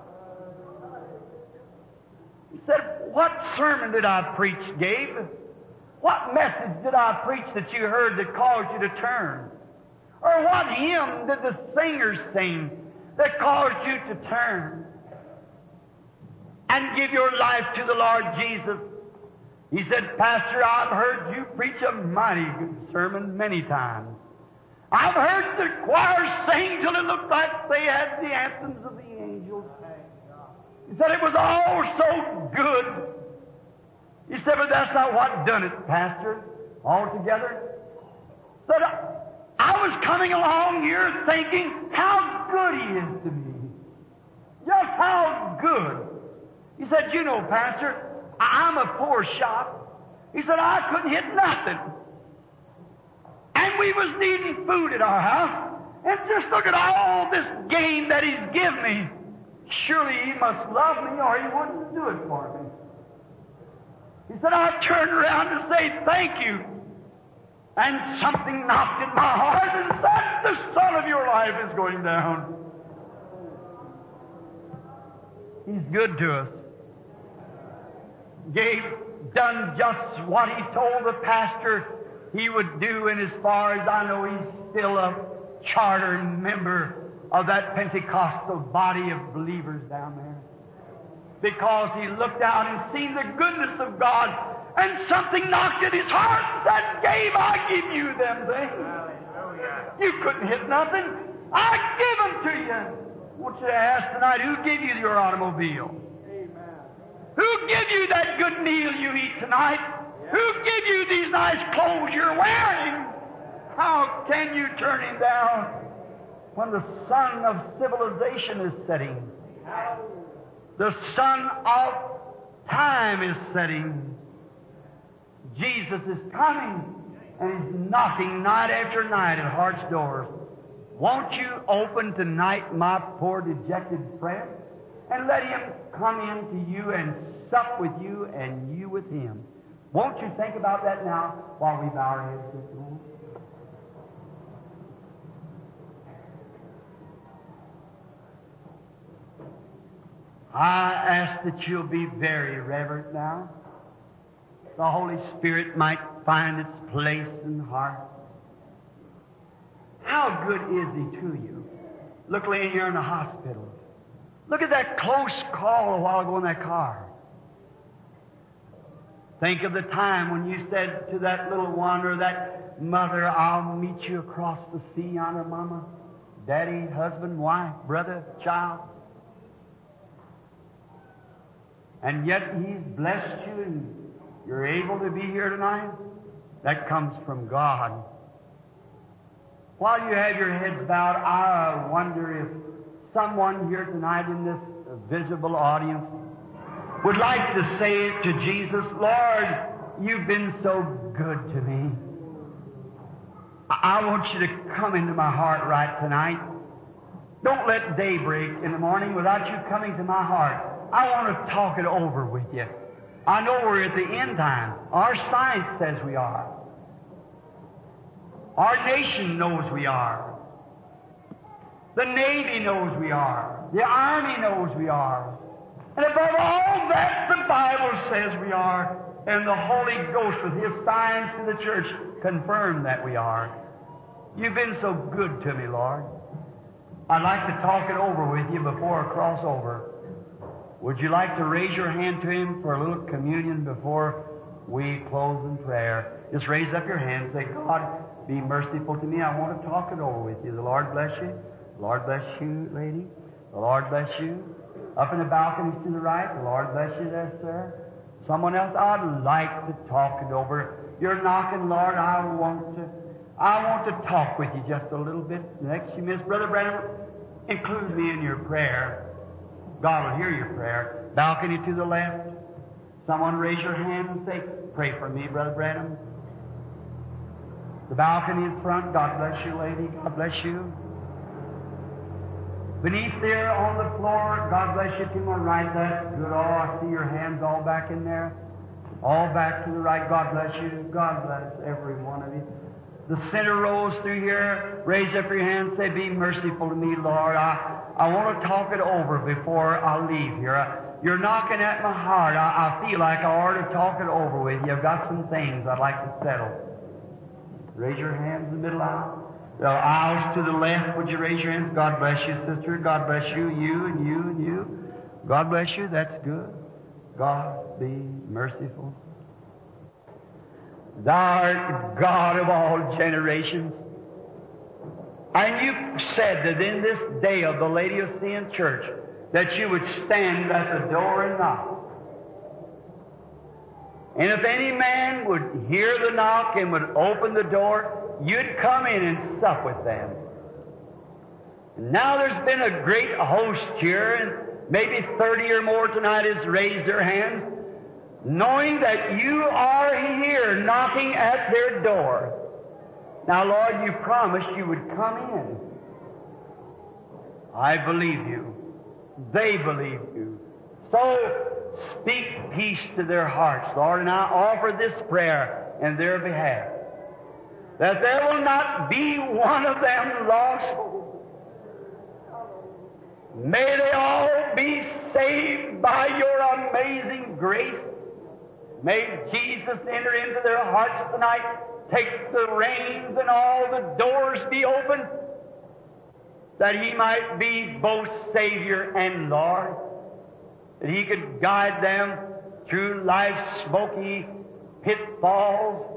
He said, "What sermon did I preach, Gabe? What message did I preach that you heard that caused you to turn? Or what hymn did the singers sing that caused you to turn and give your life to the Lord Jesus?" He said, "Pastor, I've heard you preach a mighty good sermon many times. I've heard the choir sing till it looked like they had the anthems of the angels." He said, "It was all so good." He said, "But that's not what done it, Pastor, altogether." He said, "I was coming along here thinking how good He is to me. Just how good." He said, "You know, Pastor, I'm a poor shot." He said, "I couldn't hit nothing. And we was needing food at our house. And just look at all this game that He's given me. Surely He must love me or He wouldn't do it for me." He said, "I turned around to say thank you. And something knocked at my heart and said, the sun of your life is going down." He's good to us. Gabe done just what he told the pastor he would do, and as far as I know, he's still a charter member of that Pentecostal body of believers down there. Because he looked out and seen the goodness of God, and something knocked at his heart and said, "Gabe, I give you them things. You couldn't hit nothing. I give them to you." I want you to ask tonight, who gave you your automobile? Who give you that good meal you eat tonight? Who give you these nice clothes you're wearing? How can you turn Him down when the sun of civilization is setting? The sun of time is setting. Jesus is coming, and He's knocking night after night at hearts' doors. Won't you open tonight, my poor dejected friend, and let Him come into you and sup with you and you with Him? Won't you think about that now while we bow our heads this morning? I ask that you'll be very reverent now. The Holy Spirit might find its place in the heart. How good is He to you? Look, laying here in the hospital. Look at that close call a while ago in that car. Think of the time when you said to that little one or that mother, I'll meet you across the sea yonder, Mama, Daddy, husband, wife, brother, child. And yet He's blessed you and you're able to be here tonight. That comes from God. While you have your heads bowed, I wonder if someone here tonight in this visible audience would like to say to Jesus, Lord, You've been so good to me. I want You to come into my heart right tonight. Don't let day break in the morning without You coming to my heart. I want to talk it over with You. I know we're at the end time. Our science says we are. Our nation knows we are. The Navy knows we are. The Army knows we are. And above all that, the Bible says we are. And the Holy Ghost with His signs to the church confirm that we are. You've been so good to me, Lord. I'd like to talk it over with You before I cross over. Would you like to raise your hand to Him for a little communion before we close in prayer? Just raise up your hand and say, God, be merciful to me. I want to talk it over with You. The Lord bless you. The Lord bless you, lady. The Lord bless you. Up in the balconies to the right. The Lord bless you there, sir. Someone else, I'd like to talk it over. You're knocking, Lord, I want to talk with You just a little bit. The next few minutes, Brother Branham, include me in your prayer. God will hear your prayer. Balcony to the left. Someone raise your hand and say, pray for me, Brother Branham. The balcony in front, God bless you, lady. God bless you. Beneath there on the floor, God bless you to my right. That's good. Oh, I see your hands all back in there. All back to the right. God bless you. God bless every one of you. The center rows through here. Raise up your hand and say, be merciful to me, Lord. I want to talk it over before I leave here. You're knocking at my heart. I feel like I ought to talk it over with you. I've got some things I'd like to settle. Raise your hands in the middle aisle. The aisles to the left, would you raise your hands? God bless you, sister. God bless you, you and you and you. God bless you. That's good. God be merciful. Thou art God of all generations. And You said that in this day of the Laodicean church that You would stand at the door and knock. And if any man would hear the knock and would open the door, You'd come in and sup with them. And now there's been a great host here, and maybe 30 or more tonight has raised their hands, knowing that You are here knocking at their door. Now, Lord, You promised You would come in. I believe You. They believe You. So speak peace to their hearts, Lord, and I offer this prayer in their behalf, that there will not be one of them lost. May they all be saved by Your amazing grace. May Jesus enter into their hearts tonight, take the reins, and all the doors be opened, that He might be both Savior and Lord, that He could guide them through life's smoky pitfalls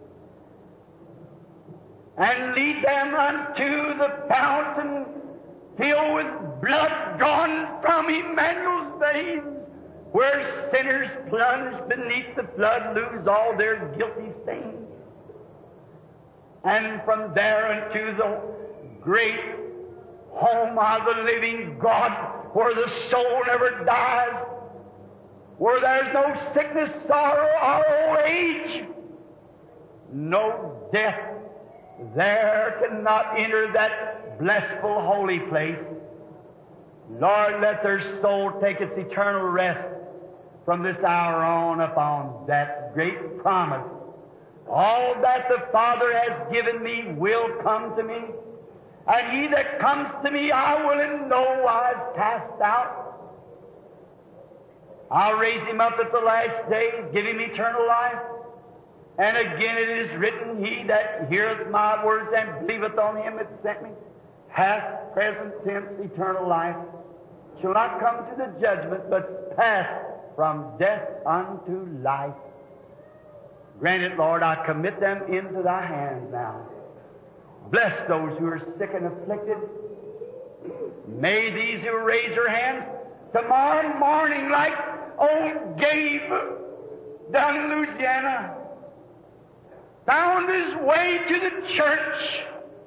and lead them unto the fountain filled with blood drawn from Emmanuel's veins, where sinners plunged beneath the flood lose all their guilty stains. And from there unto the great home of the living God, where the soul never dies, where there's no sickness, sorrow, or old age, no death there cannot enter that blissful holy place. Lord, let their soul take its eternal rest from this hour on upon that great promise. All that the Father has given me will come to me, and he that comes to me I will in no wise cast out. I'll raise him up at the last day, give him eternal life. And again it is written, he that heareth my words and believeth on him that sent me hath present tense eternal life. shall not come to the judgment, but pass from death unto life. Grant it, Lord, I commit them into Thy hands now. Bless those who are sick and afflicted. May these who raise their hands tomorrow morning, like old Gabe down in Louisiana, found his way to the church.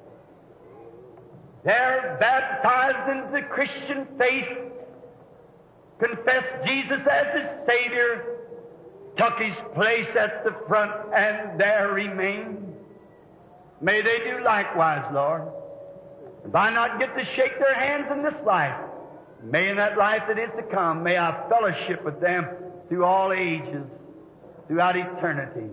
They're baptized into the Christian faith, confessed Jesus as his Savior, took his place at the front, and there remained. May they do likewise, Lord. If I not get to shake their hands in this life, may in that life that is to come, may I fellowship with them through all ages, throughout eternity.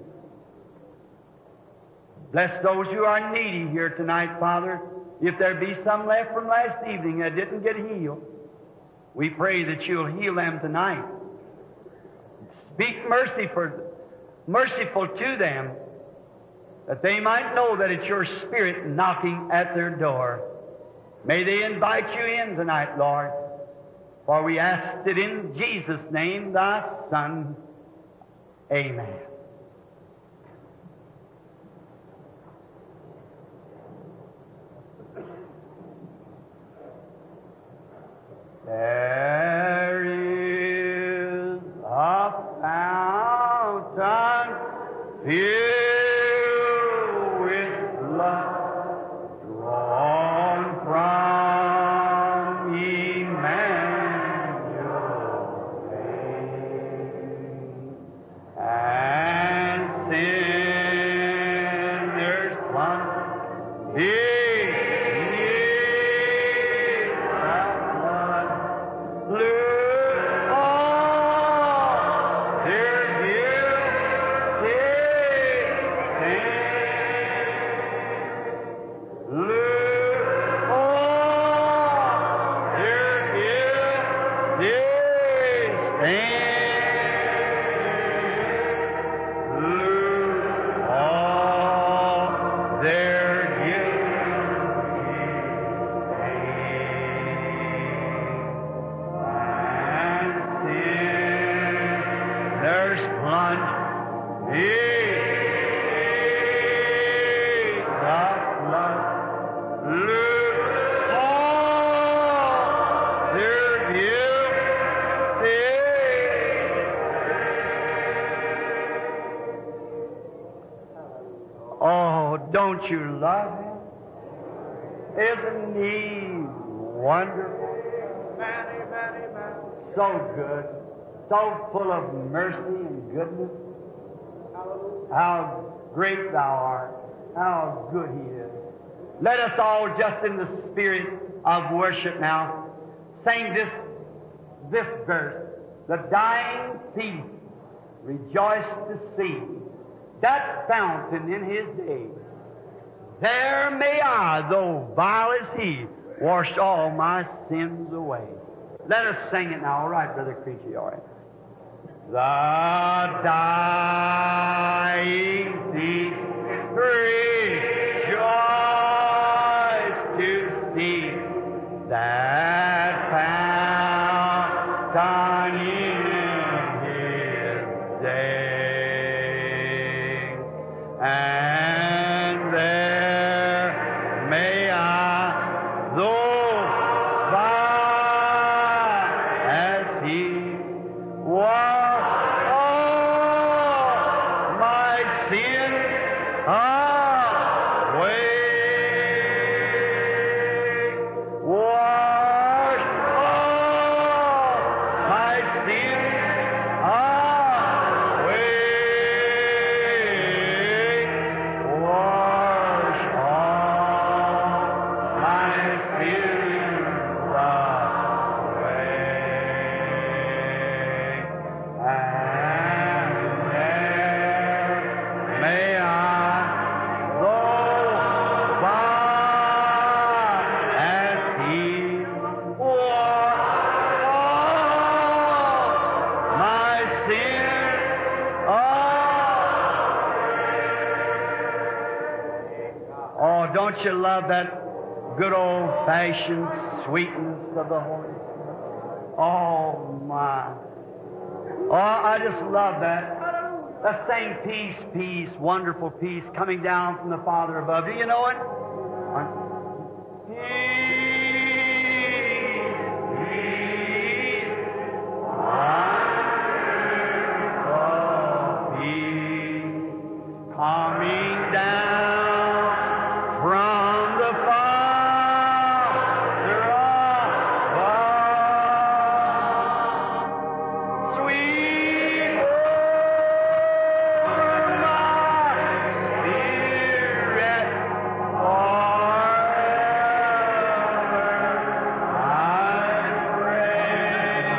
Bless those who are needy here tonight, Father. If there be some left from last evening that didn't get healed, we pray that You'll heal them tonight. Speak merciful to them, that they might know that it's Your Spirit knocking at their door. May they invite You in tonight, Lord, for we ask it in Jesus' name, Thy Son. Amen. There is a fountain filled with blood drawn from Emmanuel's vein, and sinners plunged Don't you love Him? Isn't He wonderful? So good, so full of mercy and goodness. How great Thou art, how good He is. Let us all, just in the spirit of worship now, sing this verse. The dying thief rejoiced to see that fountain in his day. There may I, though vile as he, wash all my sins away. Let us sing it now. All right, Brother Creechy, all right. The dying thief rejoiced to see that fountain in his day. And there may I, though vile as he, wash all my sin away. Wash all my sin away. Wash all my sins away. And there may I, though vile as he, wash all my sin away. Oh, don't you love that good old-fashioned sweetness of the Holy Spirit? Oh, my. Oh, I just love that. Let's sing peace, peace, wonderful peace coming down from the Father above. Do you know it? Coming down from the Father above, sweet over my spirit forever, I pray.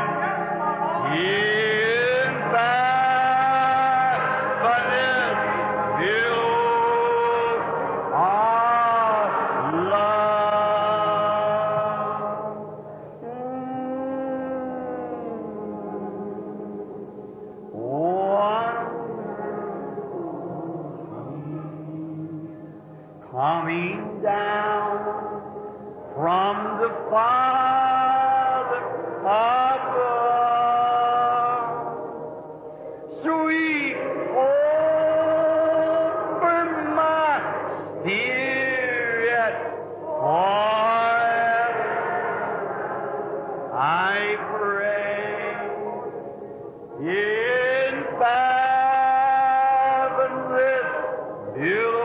In faithfulness view of love. One coming down from the Father above, sweet over my spirit forever, I pray. In fathomless view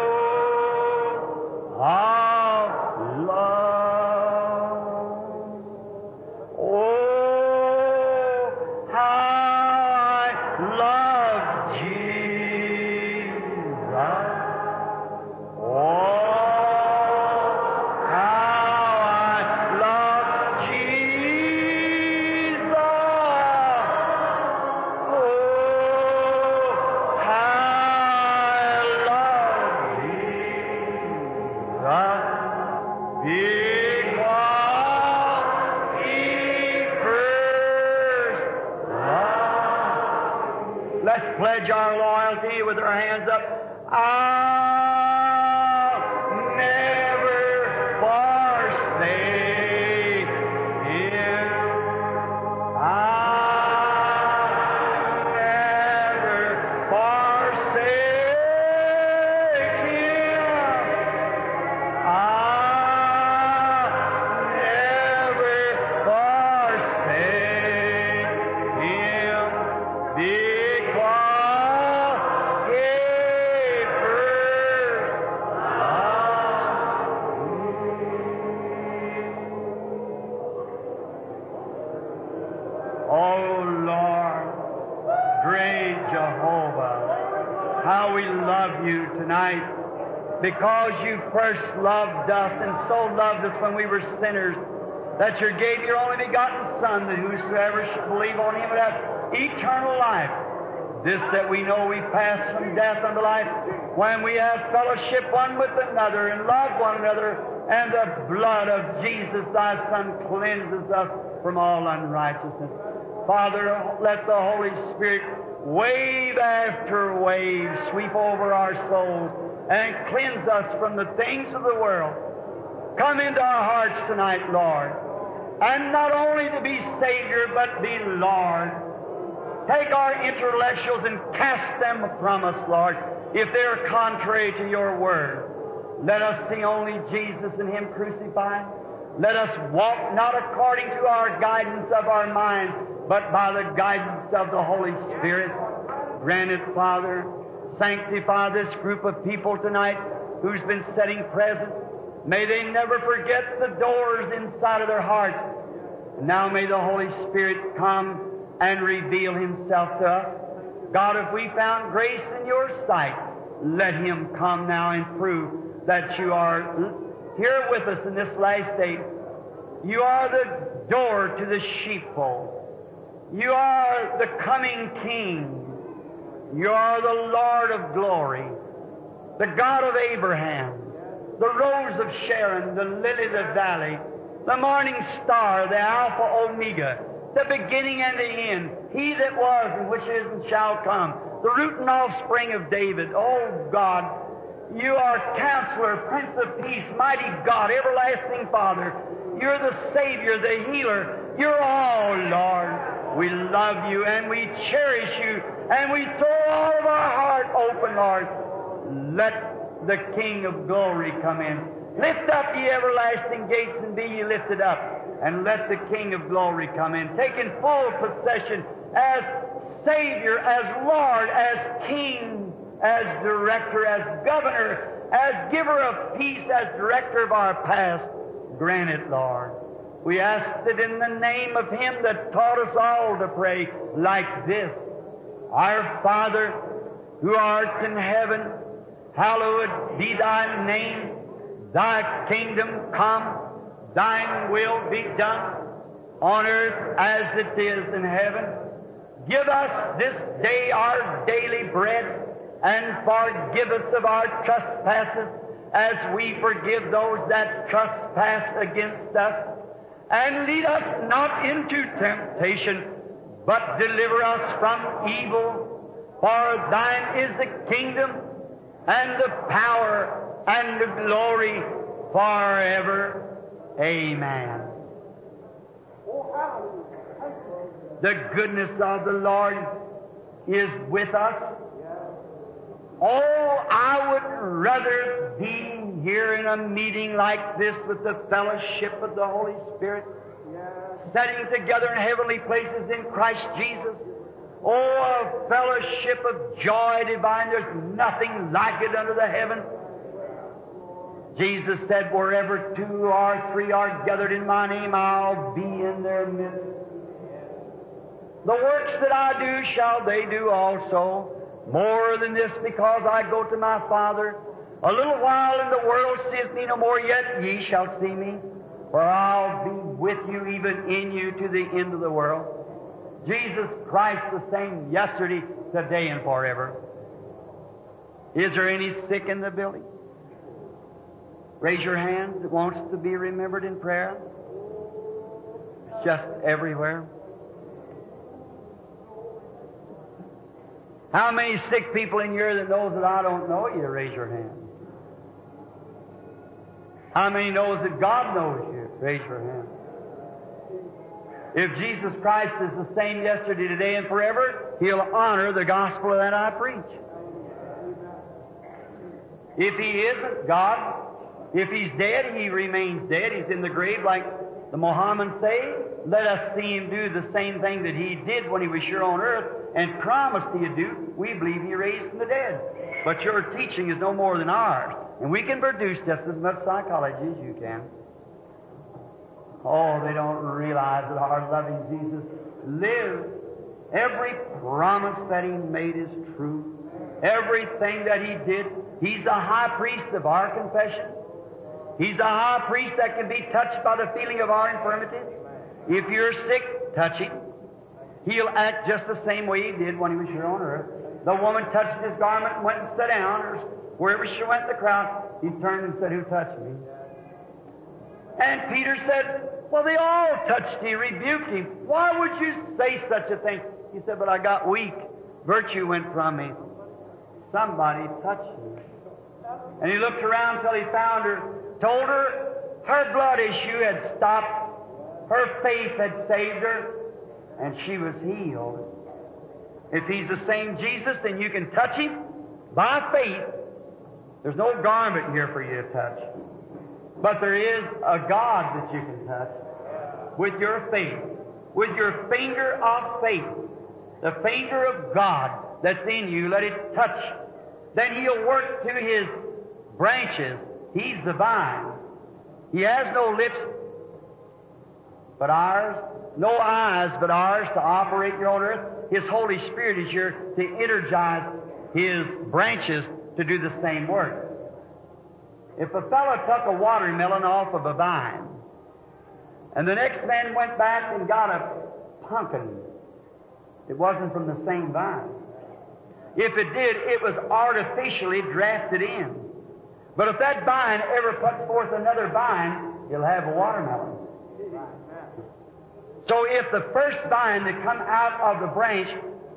of love. Oh, how I love Jesus. Oh, how I love Jesus. Oh, how I love Jesus. Because He first loved. Let's pledge our loyalty with our hands up. I'll never forsake Him. I'll never forsake Him. I'll never forsake Him because He first loved me. Oh Lord, great Jehovah, how we love You tonight, because You first loved us and so loved us when we were sinners, that You gave Your only begotten Son, that whosoever should believe on Him would have eternal life. This that we know we pass from death unto life when we have fellowship one with another and love one another, and the blood of Jesus Thy Son cleanses us from all unrighteousness. Father, let the Holy Spirit wave after wave sweep over our souls and cleanse us from the things of the world. Come into our hearts tonight, Lord, and not only to be Savior, but be Lord. Take our intellectuals and cast them from us, Lord, if they are contrary to Your Word. Let us see only Jesus and Him crucified. Let us walk not according to our guidance of our mind, but by the guidance of the Holy Spirit. Grant it, Father. Sanctify this group of people tonight who's been setting presents. May they never forget the doors inside of their hearts. Now may the Holy Spirit come and reveal Himself to us. God, if we found grace in Your sight, let Him come now and prove that You are here with us in this last day. You are the door to the sheepfold. You are the coming King. You are the Lord of glory, the God of Abraham, the Rose of Sharon, the Lily of the Valley, the Morning Star, the Alpha Omega, the beginning and the end, He that was and which is and shall come, the root and offspring of David. Oh God, You are Counselor, Prince of Peace, Mighty God, Everlasting Father. You're the Savior, the Healer. You're all, Lord. We love You and we cherish You and we throw all of our heart open, Lord. Let the King of Glory come in. Lift up ye everlasting gates and be ye lifted up. And let the King of Glory come in, taking full possession as Savior, as Lord, as King, as Director, as Governor, as Giver of peace, as Director of our past. Grant it, Lord. We ask it in the name of Him that taught us all to pray like this. Our Father, who art in heaven, hallowed be Thy name. Thy kingdom come. Thine will be done on earth as it is in heaven. Give us this day our daily bread, and forgive us of our trespasses as we forgive those that trespass against us. And lead us not into temptation, but deliver us from evil. For Thine is the kingdom, and the power, and the glory forever. Amen. The goodness of the Lord is with us. Oh, I would rather be here in a meeting like this with the fellowship of the Holy Spirit, sitting together in heavenly places in Christ Jesus. Oh, a fellowship of joy divine. There's nothing like it under the heaven. Jesus said, wherever 2 or 3 are gathered in My name, I'll be in their midst. The works that I do shall they do also. More than this, because I go to My Father. A little while and the world seeth Me no more, yet ye shall see Me. For I'll be with you, even in you, to the end of the world. Jesus Christ the same yesterday, today, and forever. Is there any sick in the building? Raise your hand that wants to be remembered in prayer. It's just everywhere. How many sick people in here that knows that I don't know you? Raise your hand. How many knows that God knows you? Raise your hand. If Jesus Christ is the same yesterday, today, and forever, He'll honor the gospel that I preach. If He isn't God, if He's dead, He remains dead. He's in the grave like the Mohammedans say. Let us see Him do the same thing that He did when He was here on earth and promised He'd do. We believe He raised from the dead. But your teaching is no more than ours. And we can produce just as much psychology as you can. Oh, they don't realize that our loving Jesus lives. Every promise that He made is true. Everything that He did, He's the high priest of our confession. He's the high priest that can be touched by the feeling of our infirmities. If you're sick, touch Him. He'll act just the same way He did when He was here on earth. The woman touched His garment and went and sat down, or wherever she went in the crowd, He turned and said, "Who touched Me?" And Peter said, "Well, they all touched Thee," rebuked him. "Why would you say such a thing?" He said, "But I got weak. Virtue went from me. Somebody touched Me." And he looked around till he found her, told her her blood issue had stopped, her faith had saved her, and she was healed. If He's the same Jesus, then you can touch Him by faith. There's no garment here for you to touch. But there is a God that you can touch with your faith, with your finger of faith, the finger of God that's in you. Let it touch. Then He'll work through His branches. He's the vine. He has no lips but ours, no eyes but ours to operate here on earth. His Holy Spirit is here to energize His branches to do the same work. If a fellow took a watermelon off of a vine, and the next man went back and got a pumpkin, it wasn't from the same vine. If it did, it was artificially drafted in. But if that vine ever puts forth another vine, it'll have a watermelon. So if the first vine that come out of the branch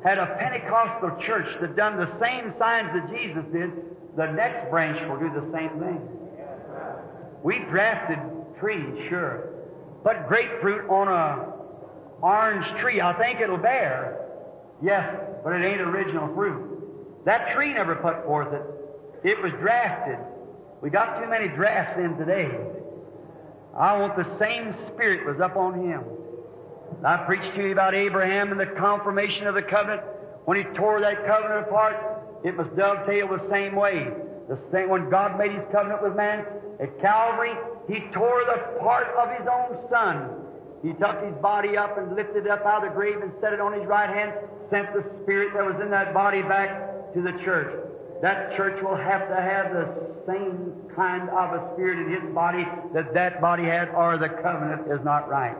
had a Pentecostal church that done the same signs that Jesus did, the next branch will do the same thing. We drafted trees, sure, but grapefruit on a orange tree, I think it'll bear. Yes, but it ain't original fruit. That tree never put forth it. It was drafted. We got too many drafts in today. I want the same Spirit was up on him. I preached to you about Abraham and the confirmation of the covenant. When he tore that covenant apart, it was dovetailed the same way. The same when God made his covenant with man at Calvary, he tore the part of his own son. He took his body up and lifted it up out of the grave and set it on his right hand, sent the Spirit that was in that body back to the church. That church will have to have the same kind of a spirit in his body that body had, or the covenant is not right.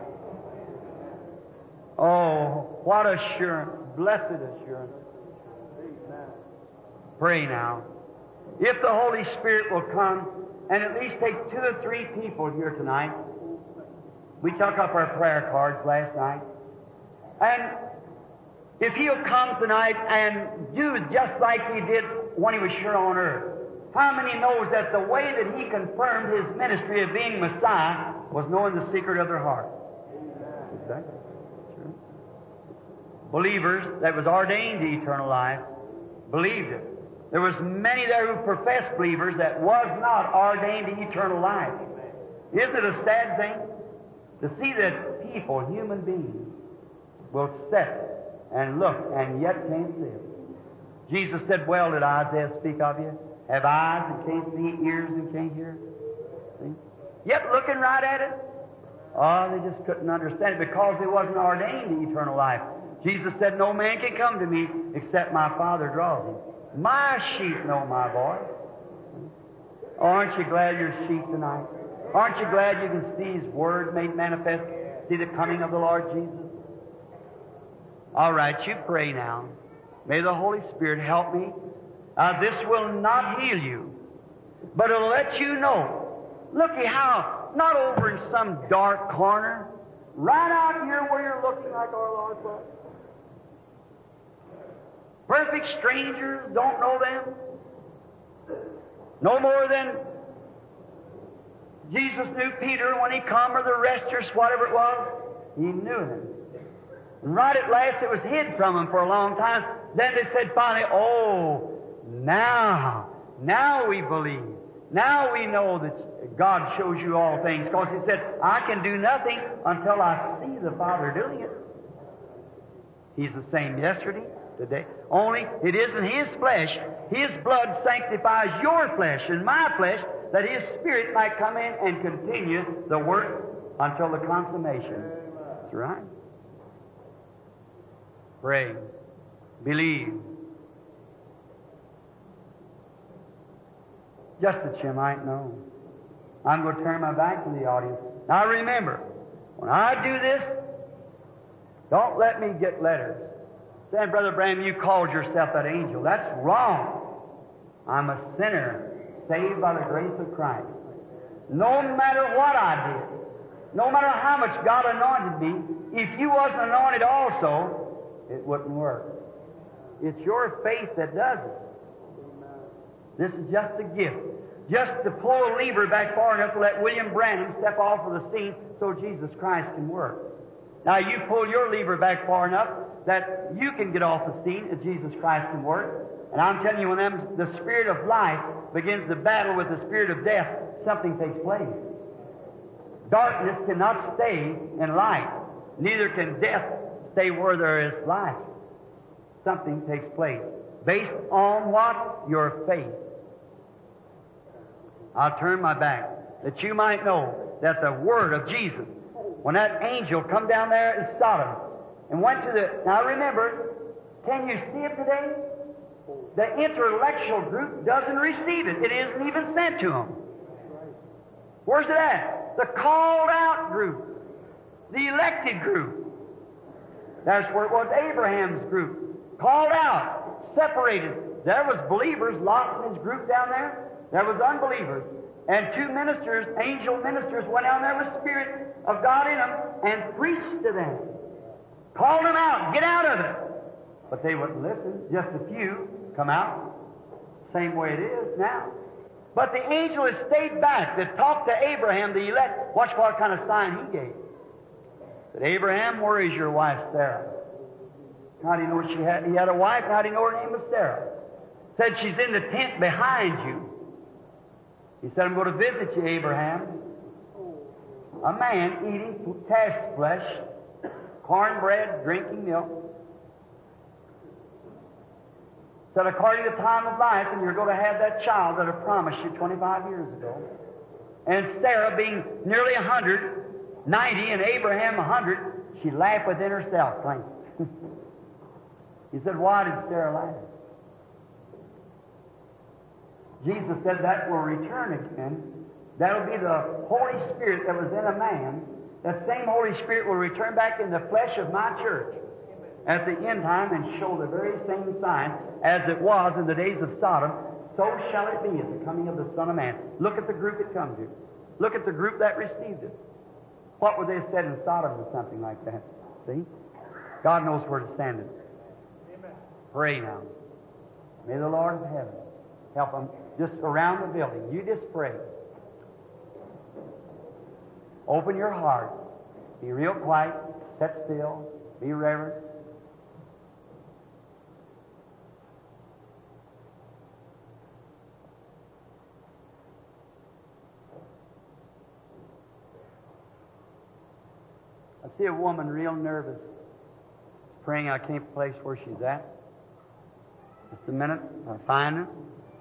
Oh, what assurance, blessed assurance. Pray now. If the Holy Spirit will come and at least take 2 or 3 people here tonight. We took up our prayer cards last night. And if He'll come tonight and do just like He did when He was here on earth, how many knows that the way that He confirmed His ministry of being Messiah was knowing the secret of their heart? Exactly. Sure. Believers that was ordained to eternal life believed it. There was many there who professed believers that was not ordained to eternal life. Isn't it a sad thing to see that people, human beings, will sit and look and yet can't live? Jesus said, well did Isaiah speak of you, have eyes and can't see, ears and can't hear. See? Yet looking right at it, oh, they just couldn't understand it because they wasn't ordained to eternal life. Jesus said, no man can come to me except my Father draws him. My sheep know my voice. Oh, aren't you glad you're sheep tonight? Aren't you glad you can see His Word made manifest, see the coming of the Lord Jesus? All right, you pray now. May the Holy Spirit help me. This will not heal you, but it'll let you know. Looky how, not over in some dark corner, right out here where you're looking like our Lord was. Perfect strangers, don't know them. No more than Jesus knew Peter when he come, or the rest, or whatever it was. He knew him. And right at last it was hid from him for a long time. Then they said finally, oh, now we believe. Now we know that God shows you all things. Because He said, I can do nothing until I see the Father doing it. He's the same yesterday, today. Only it isn't His flesh. His blood sanctifies your flesh and my flesh, that His Spirit might come in and continue the work until the consummation. That's right. Pray. Believe. Just that you might know. I'm going to turn my back to the audience. Now remember, when I do this, don't let me get letters saying, Brother Branham, you called yourself that angel. That's wrong. I'm a sinner saved by the grace of Christ. No matter what I did, no matter how much God anointed me, if you wasn't anointed also, it wouldn't work. It's your faith that does it. This is just a gift. Just to pull a lever back far enough to let William Branham step off of the scene so Jesus Christ can work. Now you pull your lever back far enough that you can get off the scene and Jesus Christ can work. And I'm telling you, when the spirit of life begins to battle with the spirit of death, something takes place. Darkness cannot stay in light. Neither can death stay where there is life. Something takes place. Based on what? Your faith. I'll turn my back that you might know that the Word of Jesus, when that angel come down there in Sodom and went to the... Now remember, can you see it today? The intellectual group doesn't receive it. It isn't even sent to them. Where's it at? The called out group. The elected group. That's where it was, Abraham's group. Called out. Separated. There was believers, Lot and his group down there. There was unbelievers. And 2 ministers, angel ministers, went down there with the Spirit of God in them and preached to them. Called them out. Get out of it. but they wouldn't listen. Just a few come out. Same way it is now. But the angel has stayed back to talk to Abraham, the elect. Watch what kind of sign he gave. Said, Abraham, where is your wife Sarah? How do you know he had a wife? How do you know her name was Sarah? Said, she's in the tent behind you. He said, I'm going to visit you, Abraham. A man eating calf's flesh, cornbread, drinking milk. Said, according to the time of life, and you're going to have that child that I promised you 25 years ago. And Sarah, being nearly 100, 90, and Abraham 100, she laughed within herself, Frank. He said, why did Sarah laugh? Jesus said that will return again. That'll be the Holy Spirit that was in a man. That same Holy Spirit will return back in the flesh of my church at the end time and show the very same sign as it was in the days of Sodom. So shall it be at the coming of the Son of Man. Look at the group it comes to. Look at the group that received it. What would they have said in Sodom or something like that? See? God knows where to stand it. Amen. Pray now. May the Lord of heaven help them just around the building. You just pray. Open your heart. Be real quiet. Sit still. Be reverent. I see a woman real nervous. Praying I can't place where she's at. Just a minute. I'll find her.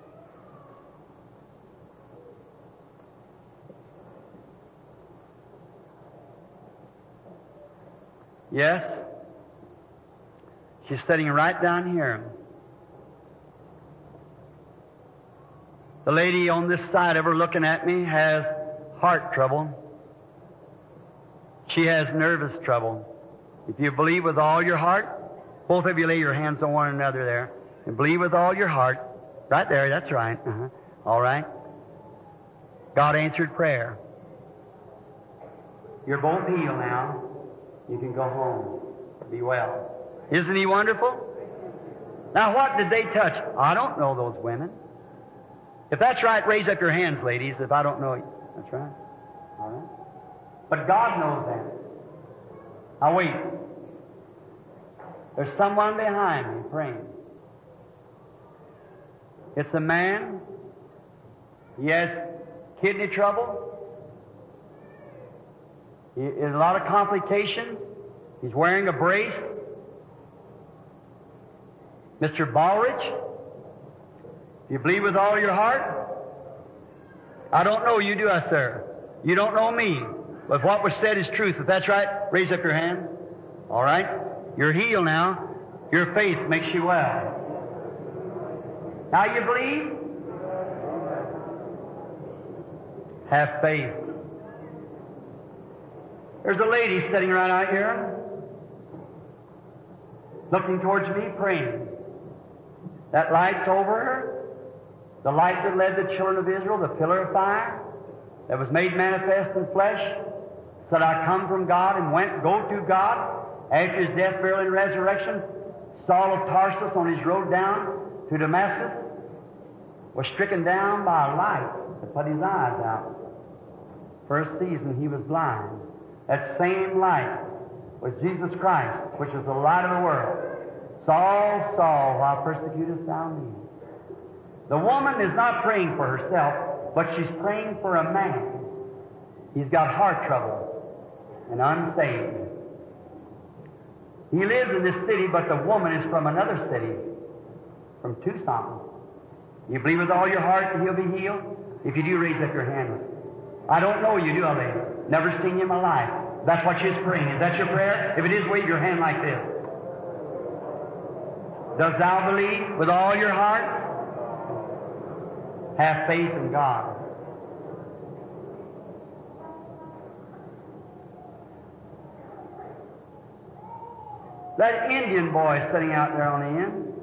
Yes. She's sitting right down here. The lady on this side of her looking at me has heart trouble. She has nervous trouble. If you believe with all your heart, both of you lay your hands on one another there, and believe with all your heart. Right there, that's right. All right. God answered prayer. You're both healed now. You can go home. Be well. Isn't He wonderful? Now, what did they touch? I don't know those women. If that's right, raise up your hands, ladies, if I don't know you. That's right. All right. But God knows that. Now, wait. There's someone behind me praying. It's a man. He has kidney trouble. He has a lot of complications. He's wearing a brace. Mr. Baldridge, if you believe with all your heart, I don't know you, do I, sir? You don't know me. But what was said is truth. If that's right, raise up your hand. All right? You're healed now. Your faith makes you well. Now you believe? Have faith. There's a lady sitting right out here, looking towards me, praying. That light's over her. The light that led the children of Israel, the pillar of fire, that was made manifest in flesh, said, I come from God and go to God. After His death, burial, and resurrection, Saul of Tarsus, on his road down to Damascus, was stricken down by a light that put his eyes out. For a season he was blind. That same light was Jesus Christ, which is the light of the world. Saul, Saul, why persecutest thou me? The woman is not praying for herself, but she's praying for a man. He's got heart trouble and unsaved. He lives in this city, but the woman is from another city, from Tucson. You believe with all your heart that he'll be healed? If you do, raise up your hand. I don't know you, do I, lady? Never seen you in my life. That's what she's praying. Is that your prayer? If it is, wave your hand like this. Does thou believe with all your heart? Have faith in God. That Indian boy sitting out there on the end.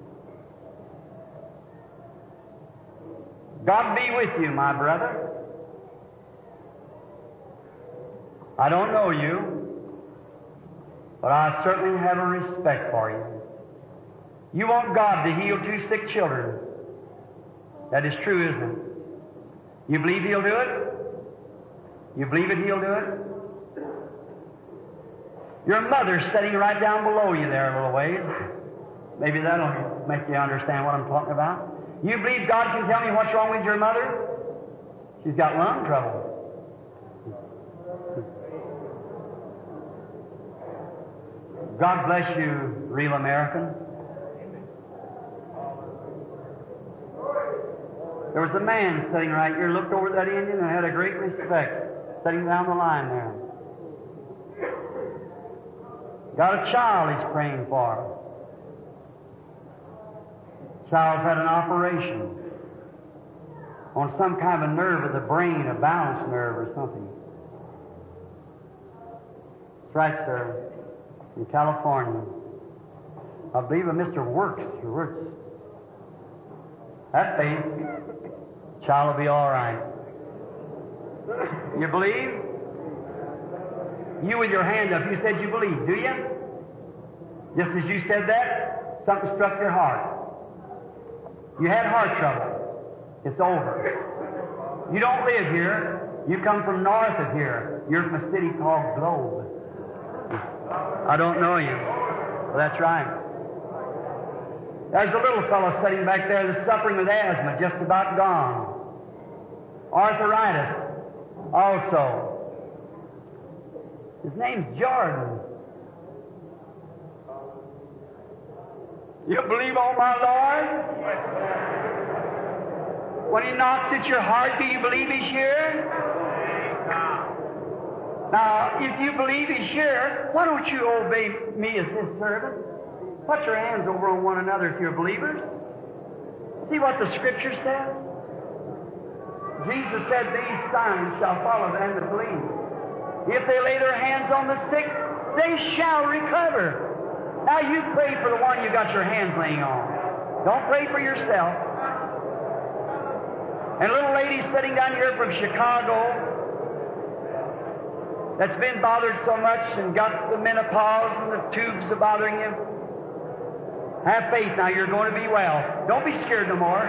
God be with you, my brother. I don't know you, but I certainly have a respect for you. You want God to heal 2 sick children. That is true, isn't it? You believe He'll do it? You believe it, He'll do it? Your mother's sitting right down below you there a little ways. Maybe that'll make you understand what I'm talking about. You believe God can tell me what's wrong with your mother? She's got lung trouble. God bless you, real American. There was a man sitting right here, looked over at that Indian and had a great respect, sitting down the line there. Got a child he's praying for. Child's had an operation on some kind of a nerve of the brain, a balance nerve or something. That's right, sir. In California. I believe a Mr. Works. That faith, child will be all right. You believe? You with your hand up, you said you believe, do you? Just as you said that, something struck your heart. You had heart trouble. It's over. You don't live here. You come from north of here. You're from a city called Globe. I don't know you. Well, that's right. There's a little fellow sitting back there that's suffering with asthma, just about gone. Arthritis, also. His name's Jordan. You believe on my Lord? When He knocks at your heart, do you believe He's here? Now, if you believe He's here, why don't you obey me as His servant? Put your hands over on one another if you're believers. See what the Scripture says? Jesus said, "These signs shall follow them that believe. If they lay their hands on the sick, they shall recover." Now you pray for the one you got your hands laying on. Don't pray for yourself. And a little lady sitting down here from Chicago that's been bothered so much and got the menopause and the tubes are bothering you. Have faith now, you're going to be well. Don't be scared no more.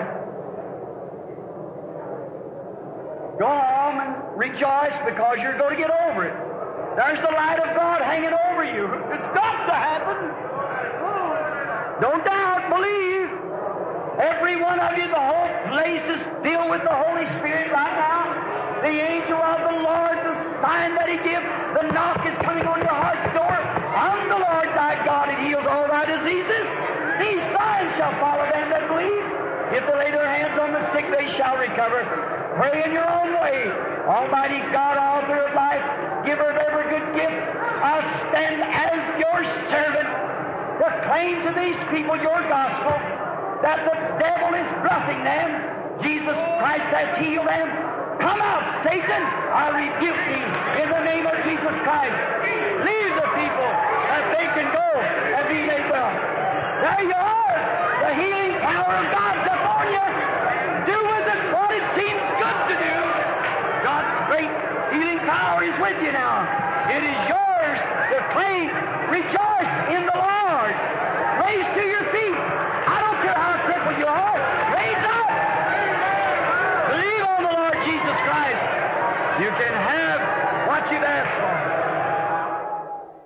Go home and rejoice because you're going to get over it. There's the light of God hanging over you. It's got to happen. Don't doubt, believe. Every one of you, the whole place is filled with the Holy Spirit right now. The angel of the Lord, the sign that He gives, the knock is coming on your heart's door. I'm the Lord thy God, and heals all thy diseases. These signs shall follow them that believe. If they lay their hands on the sick, they shall recover. Pray in your own way. Almighty God, author of life, giver of every good gift, I stand as your servant to claim to these people your gospel, that the devil is bluffing them. Jesus Christ has healed them. Come out, Satan! I rebuke thee in the name of Jesus Christ. Leave the people that they can go and be made well. There you are! The healing power of God's upon you. Do with it what it seems good to do. God's great healing power is with you now. It is yours to claim. Rejoice